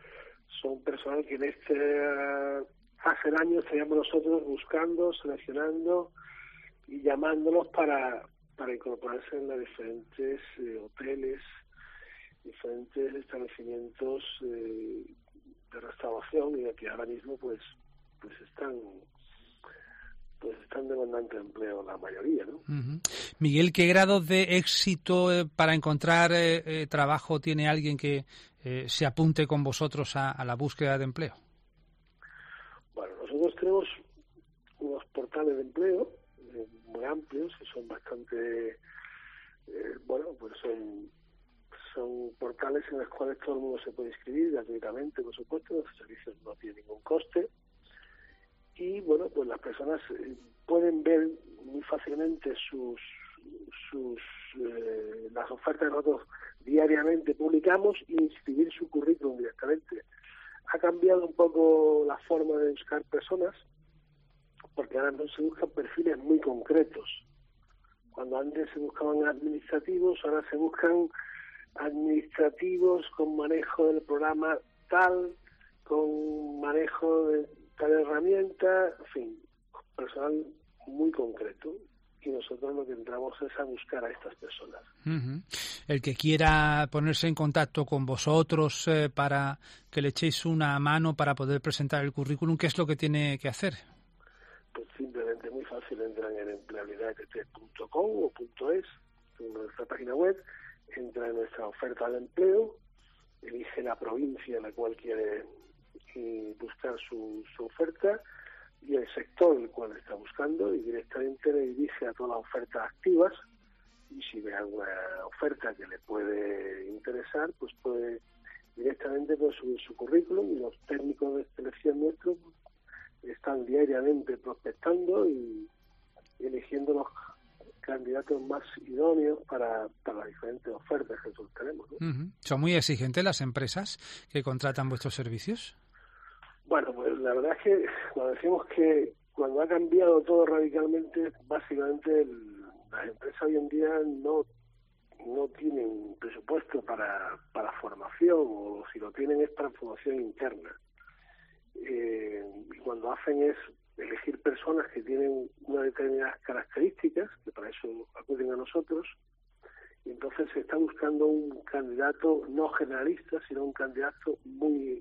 son personas que en este hace años estaríamos nosotros buscando, seleccionando y llamándolos para para incorporarse en los diferentes eh, hoteles, diferentes establecimientos eh, de restauración, y que ahora mismo pues pues están pues están demandando empleo la mayoría, ¿no? Uh-huh. Miguel, ¿qué grado de éxito eh, para encontrar eh, eh, trabajo tiene alguien que eh, se apunte con vosotros a, a la búsqueda de empleo? Bueno, nosotros tenemos unos portales de empleo eh, muy amplios, que son bastante eh, bueno, pues son son portales en los cuales todo el mundo se puede inscribir gratuitamente, por supuesto. Los servicios no tienen ningún coste, y bueno, pues las personas eh, pueden ver muy fácilmente sus sus eh, las ofertas que nosotros diariamente publicamos e inscribir su currículum directamente. Ha cambiado un poco la forma de buscar personas, porque ahora no se buscan perfiles muy concretos. Cuando antes se buscaban administrativos, ahora se buscan administrativos con manejo del programa tal, con manejo de tal herramienta, en fin, personal muy concreto. Y nosotros lo que entramos es a buscar a estas personas. Uh-huh. El que quiera ponerse en contacto con vosotros eh, para que le echéis una mano para poder presentar el currículum, ¿qué es lo que tiene que hacer? Pues simplemente muy fácil, entran en empleabilidad punto com o .es, en nuestra página web, entra en nuestra oferta de empleo, elige la provincia en la cual quiere eh, buscar su, su oferta, y el sector el cual está buscando, y directamente le dirige a todas las ofertas activas, y si ve alguna oferta que le puede interesar, pues puede directamente pues, subir su currículum, y los técnicos de selección nuestros están diariamente prospectando y eligiendo los candidatos más idóneos para, para las diferentes ofertas que nosotros tenemos, ¿no? Uh-huh. ¿Son muy exigentes las empresas que contratan vuestros servicios? Bueno, pues la verdad es que cuando decimos que cuando ha cambiado todo radicalmente, básicamente el, las empresas hoy en día no no tienen presupuesto para, para formación, o si lo tienen es para formación interna. Eh, y cuando hacen es elegir personas que tienen unas determinadas características, que para eso acuden a nosotros, y entonces se está buscando un candidato no generalista, sino un candidato muy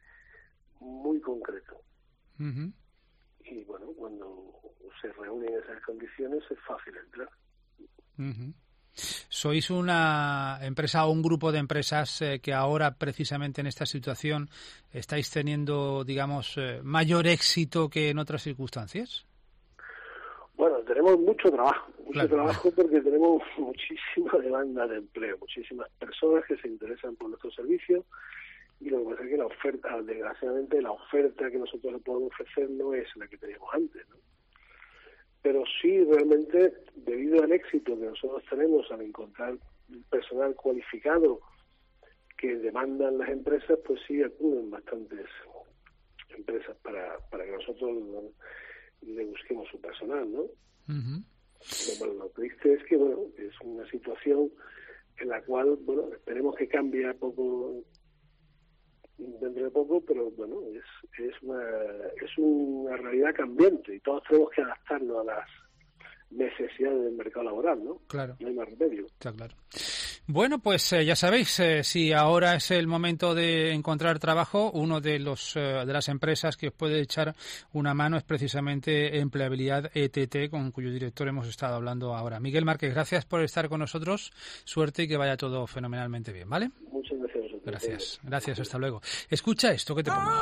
muy concreto. Uh-huh. Y bueno, cuando se reúnen esas condiciones es fácil entrar. Uh-huh. ¿Sois una empresa o un grupo de empresas eh, que ahora, precisamente en esta situación, estáis teniendo, digamos, eh, mayor éxito que en otras circunstancias? Bueno, tenemos mucho trabajo, mucho claro. trabajo porque tenemos muchísima demanda de empleo, muchísimas personas que se interesan por nuestros servicios, y lo que pasa es que la oferta, desgraciadamente, la oferta que nosotros le podemos ofrecer no es la que teníamos antes, ¿no? Pero sí, realmente, debido al éxito que nosotros tenemos al encontrar personal cualificado que demandan las empresas, pues sí acuden bastantes empresas para, para que nosotros le busquemos su personal, ¿no? Uh-huh. Lo, bueno, lo triste es que, bueno, es una situación en la cual, bueno, esperemos que cambie a poco dentro de poco, pero bueno, es es una es una realidad cambiante y todos tenemos que adaptarnos a las necesidades del mercado laboral, ¿no? Claro. No hay más remedio. Está claro. Bueno, pues eh, ya sabéis, eh, si ahora es el momento de encontrar trabajo, uno de los eh, de las empresas que os puede echar una mano es precisamente Empleabilidad E T T, con cuyo director hemos estado hablando ahora. Miguel Márquez, gracias por estar con nosotros, suerte y que vaya todo fenomenalmente bien, ¿vale? Muchas gracias. Gracias, gracias, hasta luego. Escucha esto, que te pongo.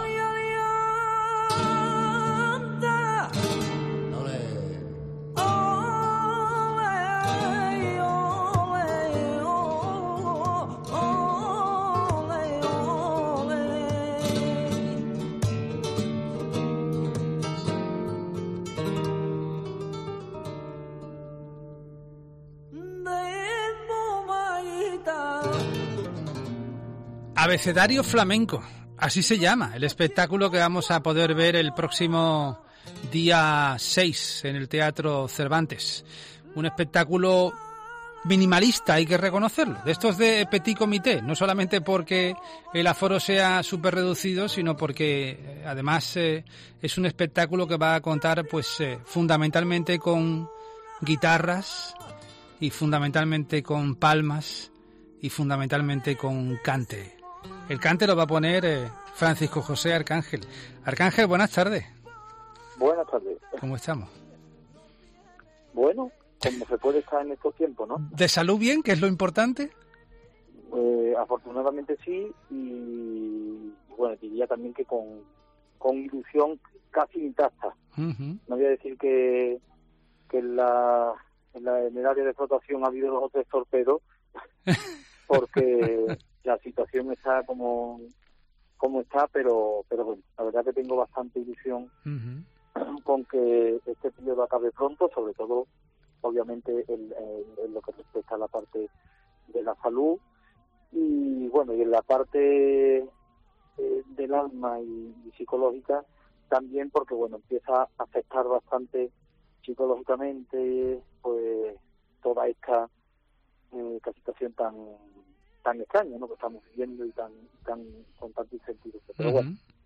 Abecedario Flamenco, así se llama el espectáculo que vamos a poder ver el próximo día seis en el Teatro Cervantes. Un espectáculo minimalista, hay que reconocerlo, de estos de petit comité, no solamente porque el aforo sea súper reducido, sino porque además eh, es un espectáculo que va a contar pues eh, fundamentalmente con guitarras y fundamentalmente con palmas y fundamentalmente con cante. El cante lo va a poner eh, Francisco José Arcángel. Arcángel, buenas tardes. Buenas tardes. ¿Cómo estamos? Bueno, como se puede estar en estos tiempos, ¿no? ¿De salud bien, que es lo importante? Eh, afortunadamente sí, y bueno, diría también que con, con ilusión casi intacta. Uh-huh. No voy a decir que, que en, la, en, la, en el área de explotación ha habido dos o tres torpedos, porque la situación está como como está, pero pero bueno, la verdad que tengo bastante ilusión uh-huh. con que este periodo acabe pronto, sobre todo, obviamente, en, en, en lo que respecta a la parte de la salud y, bueno, y en la parte eh, del alma y, y psicológica también, porque, bueno, empieza a afectar bastante psicológicamente, pues, toda esta, eh, esta situación tan tan extraño, ¿no?, que estamos viviendo y tan tan con tanta incertidumbre. Pero uh-huh. bueno,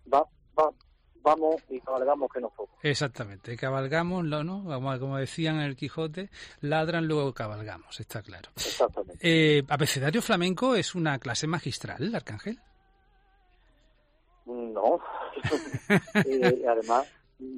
va, va, vamos y cabalgamos que no somos. Exactamente, cabalgamos, ¿no? ¿no? Como, como decían en el Quijote, ladran, luego cabalgamos, está claro. Exactamente. Eh, ¿Abecedario flamenco es una clase magistral, Arcángel? No. eh, además,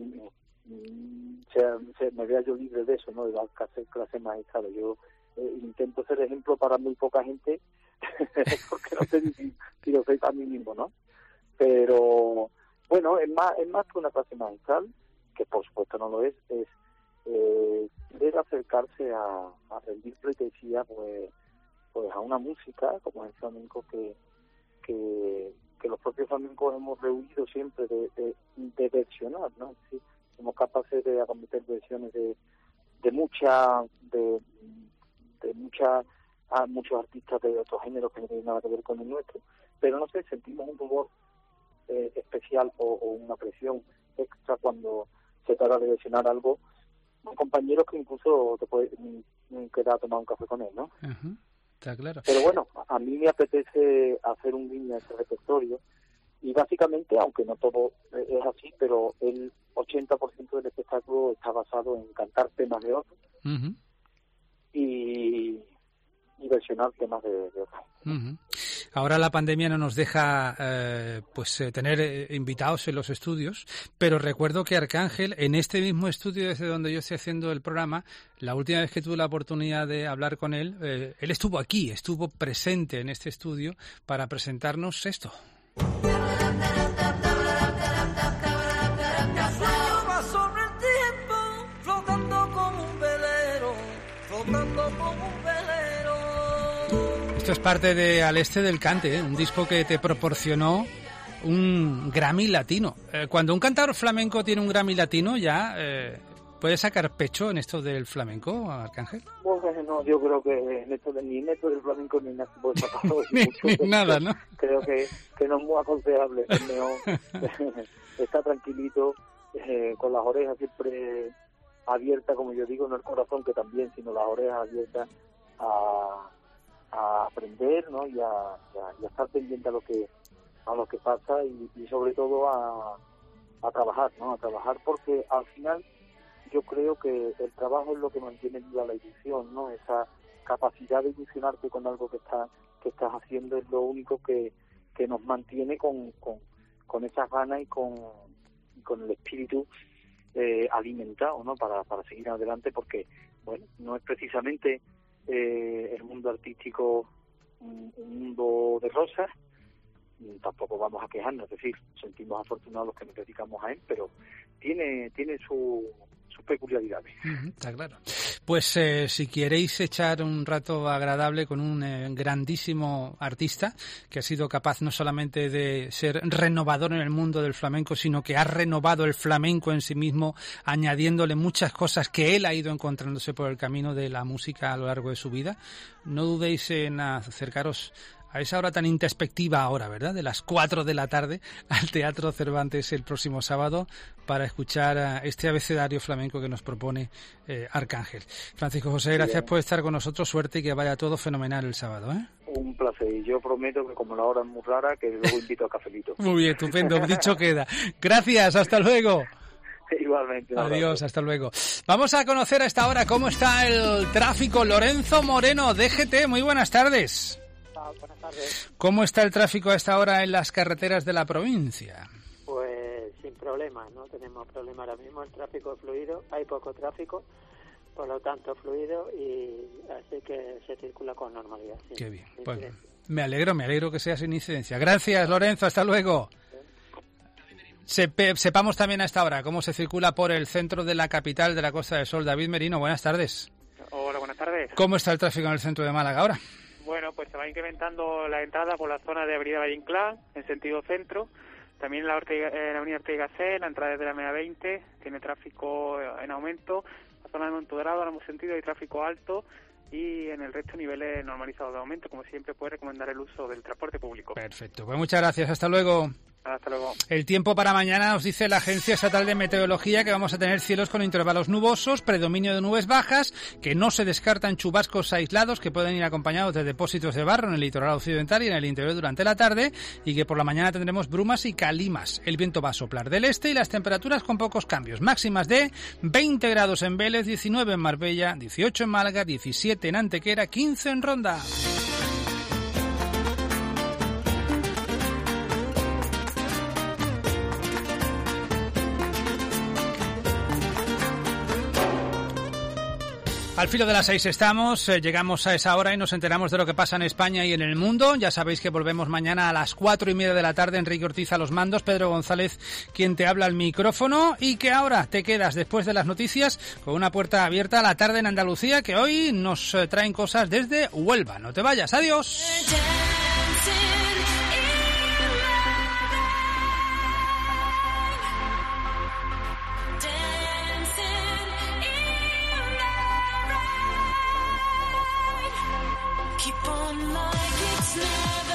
se, se, me vea yo libre de eso, ¿no? De las clases clase magistrales. Yo eh, intento ser ejemplo para muy poca gente, porque no sé si, si lo soy para mí mismo, ¿no? Pero... Bueno, es más, es más que una clase magistral, que por supuesto no lo es, es eh, querer acercarse a, a rendir pleitesía pues, pues a una música como el flamenco que, que, que los propios flamencos hemos rehuido siempre de, de, de versionar, ¿no? Sí, somos capaces de acometer versiones de, de mucha, de, de mucha, a muchos artistas de otros géneros que no tienen nada que ver con el nuestro, pero no sé, sentimos un rubor Eh, especial o, o una presión extra cuando se trata de versionar algo con compañeros que incluso te puedes quedar a tomar un café con él, ¿no? Uh-huh. Está claro. Pero bueno, a mí me apetece hacer un guiño a ese repertorio y básicamente, aunque no todo es así, pero el ochenta por ciento del espectáculo está basado en cantar temas de otros uh-huh. y, y versionar temas de, de otros. Uh-huh. Ahora la pandemia no nos deja eh, pues eh, tener eh, invitados en los estudios, pero recuerdo que Arcángel, en este mismo estudio desde donde yo estoy haciendo el programa, la última vez que tuve la oportunidad de hablar con él, eh, él estuvo aquí, estuvo presente en este estudio para presentarnos esto. Esto es parte de Al Este del Cante, ¿eh? Un disco que te proporcionó un Grammy latino. Eh, cuando un cantador flamenco tiene un Grammy latino, ya eh, puede sacar pecho en esto del flamenco, Arcángel. Bueno, no, yo creo que en esto de, ni en esto del flamenco ni nada puede sacar ni, ni nada, ¿no? Creo que, que no es muy aconsejable, es mejor estar tranquilito, eh, con las orejas siempre abiertas, como yo digo, no el corazón que también, sino las orejas abiertas a a aprender, ¿no? y, a, y, a, y a estar pendiente a lo que a lo que pasa y, y sobre todo a, a trabajar, ¿no? A trabajar porque al final yo creo que el trabajo es lo que mantiene viva la ilusión, ¿no? Esa capacidad de ilusionarte con algo que está que estás haciendo es lo único que, que nos mantiene con, con, con esas ganas y con, y con el espíritu eh, alimentado, ¿no? Para, para seguir adelante porque, bueno, no es precisamente Eh, el mundo artístico un, un mundo de rosas, tampoco vamos a quejarnos, es decir, sentimos afortunados los que nos dedicamos a él, pero tiene tiene su, sus peculiaridades. Uh-huh, está claro. Pues eh, si queréis echar un rato agradable con un eh, grandísimo artista que ha sido capaz no solamente de ser renovador en el mundo del flamenco, sino que ha renovado el flamenco en sí mismo, añadiéndole muchas cosas que él ha ido encontrándose por el camino de la música a lo largo de su vida, no dudéis en acercaros a esa hora tan introspectiva ahora, ¿verdad? De las cuatro de la tarde al Teatro Cervantes el próximo sábado para escuchar a este abecedario flamenco que nos propone eh, Arcángel. Francisco José, gracias por estar con nosotros. Suerte y que vaya todo fenomenal el sábado, ¿eh? Un placer. Y yo prometo que como la hora es muy rara, que luego invito a cafelito. Muy bien, estupendo. Dicho queda. Gracias. Hasta luego. Igualmente. Adiós, hasta luego. Vamos a conocer a esta hora cómo está el tráfico. Lorenzo Moreno, D G T, muy buenas tardes. Buenas tardes. ¿Cómo está el tráfico a esta hora en las carreteras de la provincia? Pues sin problemas, no tenemos problemas ahora mismo, el tráfico es fluido, hay poco tráfico, por lo tanto fluido y así que se circula con normalidad. Sí, qué bien, pues me alegro, me alegro que sea sin incidencia. Gracias, Lorenzo, hasta luego. Sepe, sepamos también a esta hora cómo se circula por el centro de la capital de la Costa del Sol. David Merino, buenas tardes. Hola, buenas tardes. ¿Cómo está el tráfico en el centro de Málaga ahora? Bueno, pues se va incrementando la entrada por la zona de Avenida Valle Inclán, en sentido centro. También en la, Ortega, en la Avenida Ortega C, la entrada desde la media veinte, tiene tráfico en aumento. La zona de Montodorado, en ambos sentidos, hay tráfico alto. Y en el resto niveles normalizados de aumento. Como siempre, puede recomendar el uso del transporte público. Perfecto. Pues muchas gracias. Hasta luego. Hasta luego. El tiempo para mañana nos dice la Agencia Estatal de Meteorología que vamos a tener cielos con intervalos nubosos, predominio de nubes bajas, que no se descartan chubascos aislados que pueden ir acompañados de depósitos de barro en el litoral occidental y en el interior durante la tarde, y que por la mañana tendremos brumas y calimas. El viento va a soplar del este y las temperaturas con pocos cambios. Máximas de veinte grados en Vélez, diecinueve en Marbella, dieciocho en Málaga, diecisiete en Antequera, quince en Ronda. Al filo de las seis estamos, eh, llegamos a esa hora y nos enteramos de lo que pasa en España y en el mundo. Ya sabéis que volvemos mañana a las cuatro y media de la tarde. Enrique Ortiz a los mandos, Pedro González quien te habla al micrófono, y que ahora te quedas después de las noticias con una puerta abierta a la tarde en Andalucía, que hoy nos eh, traen cosas desde Huelva. No te vayas, adiós. Keep on like it's never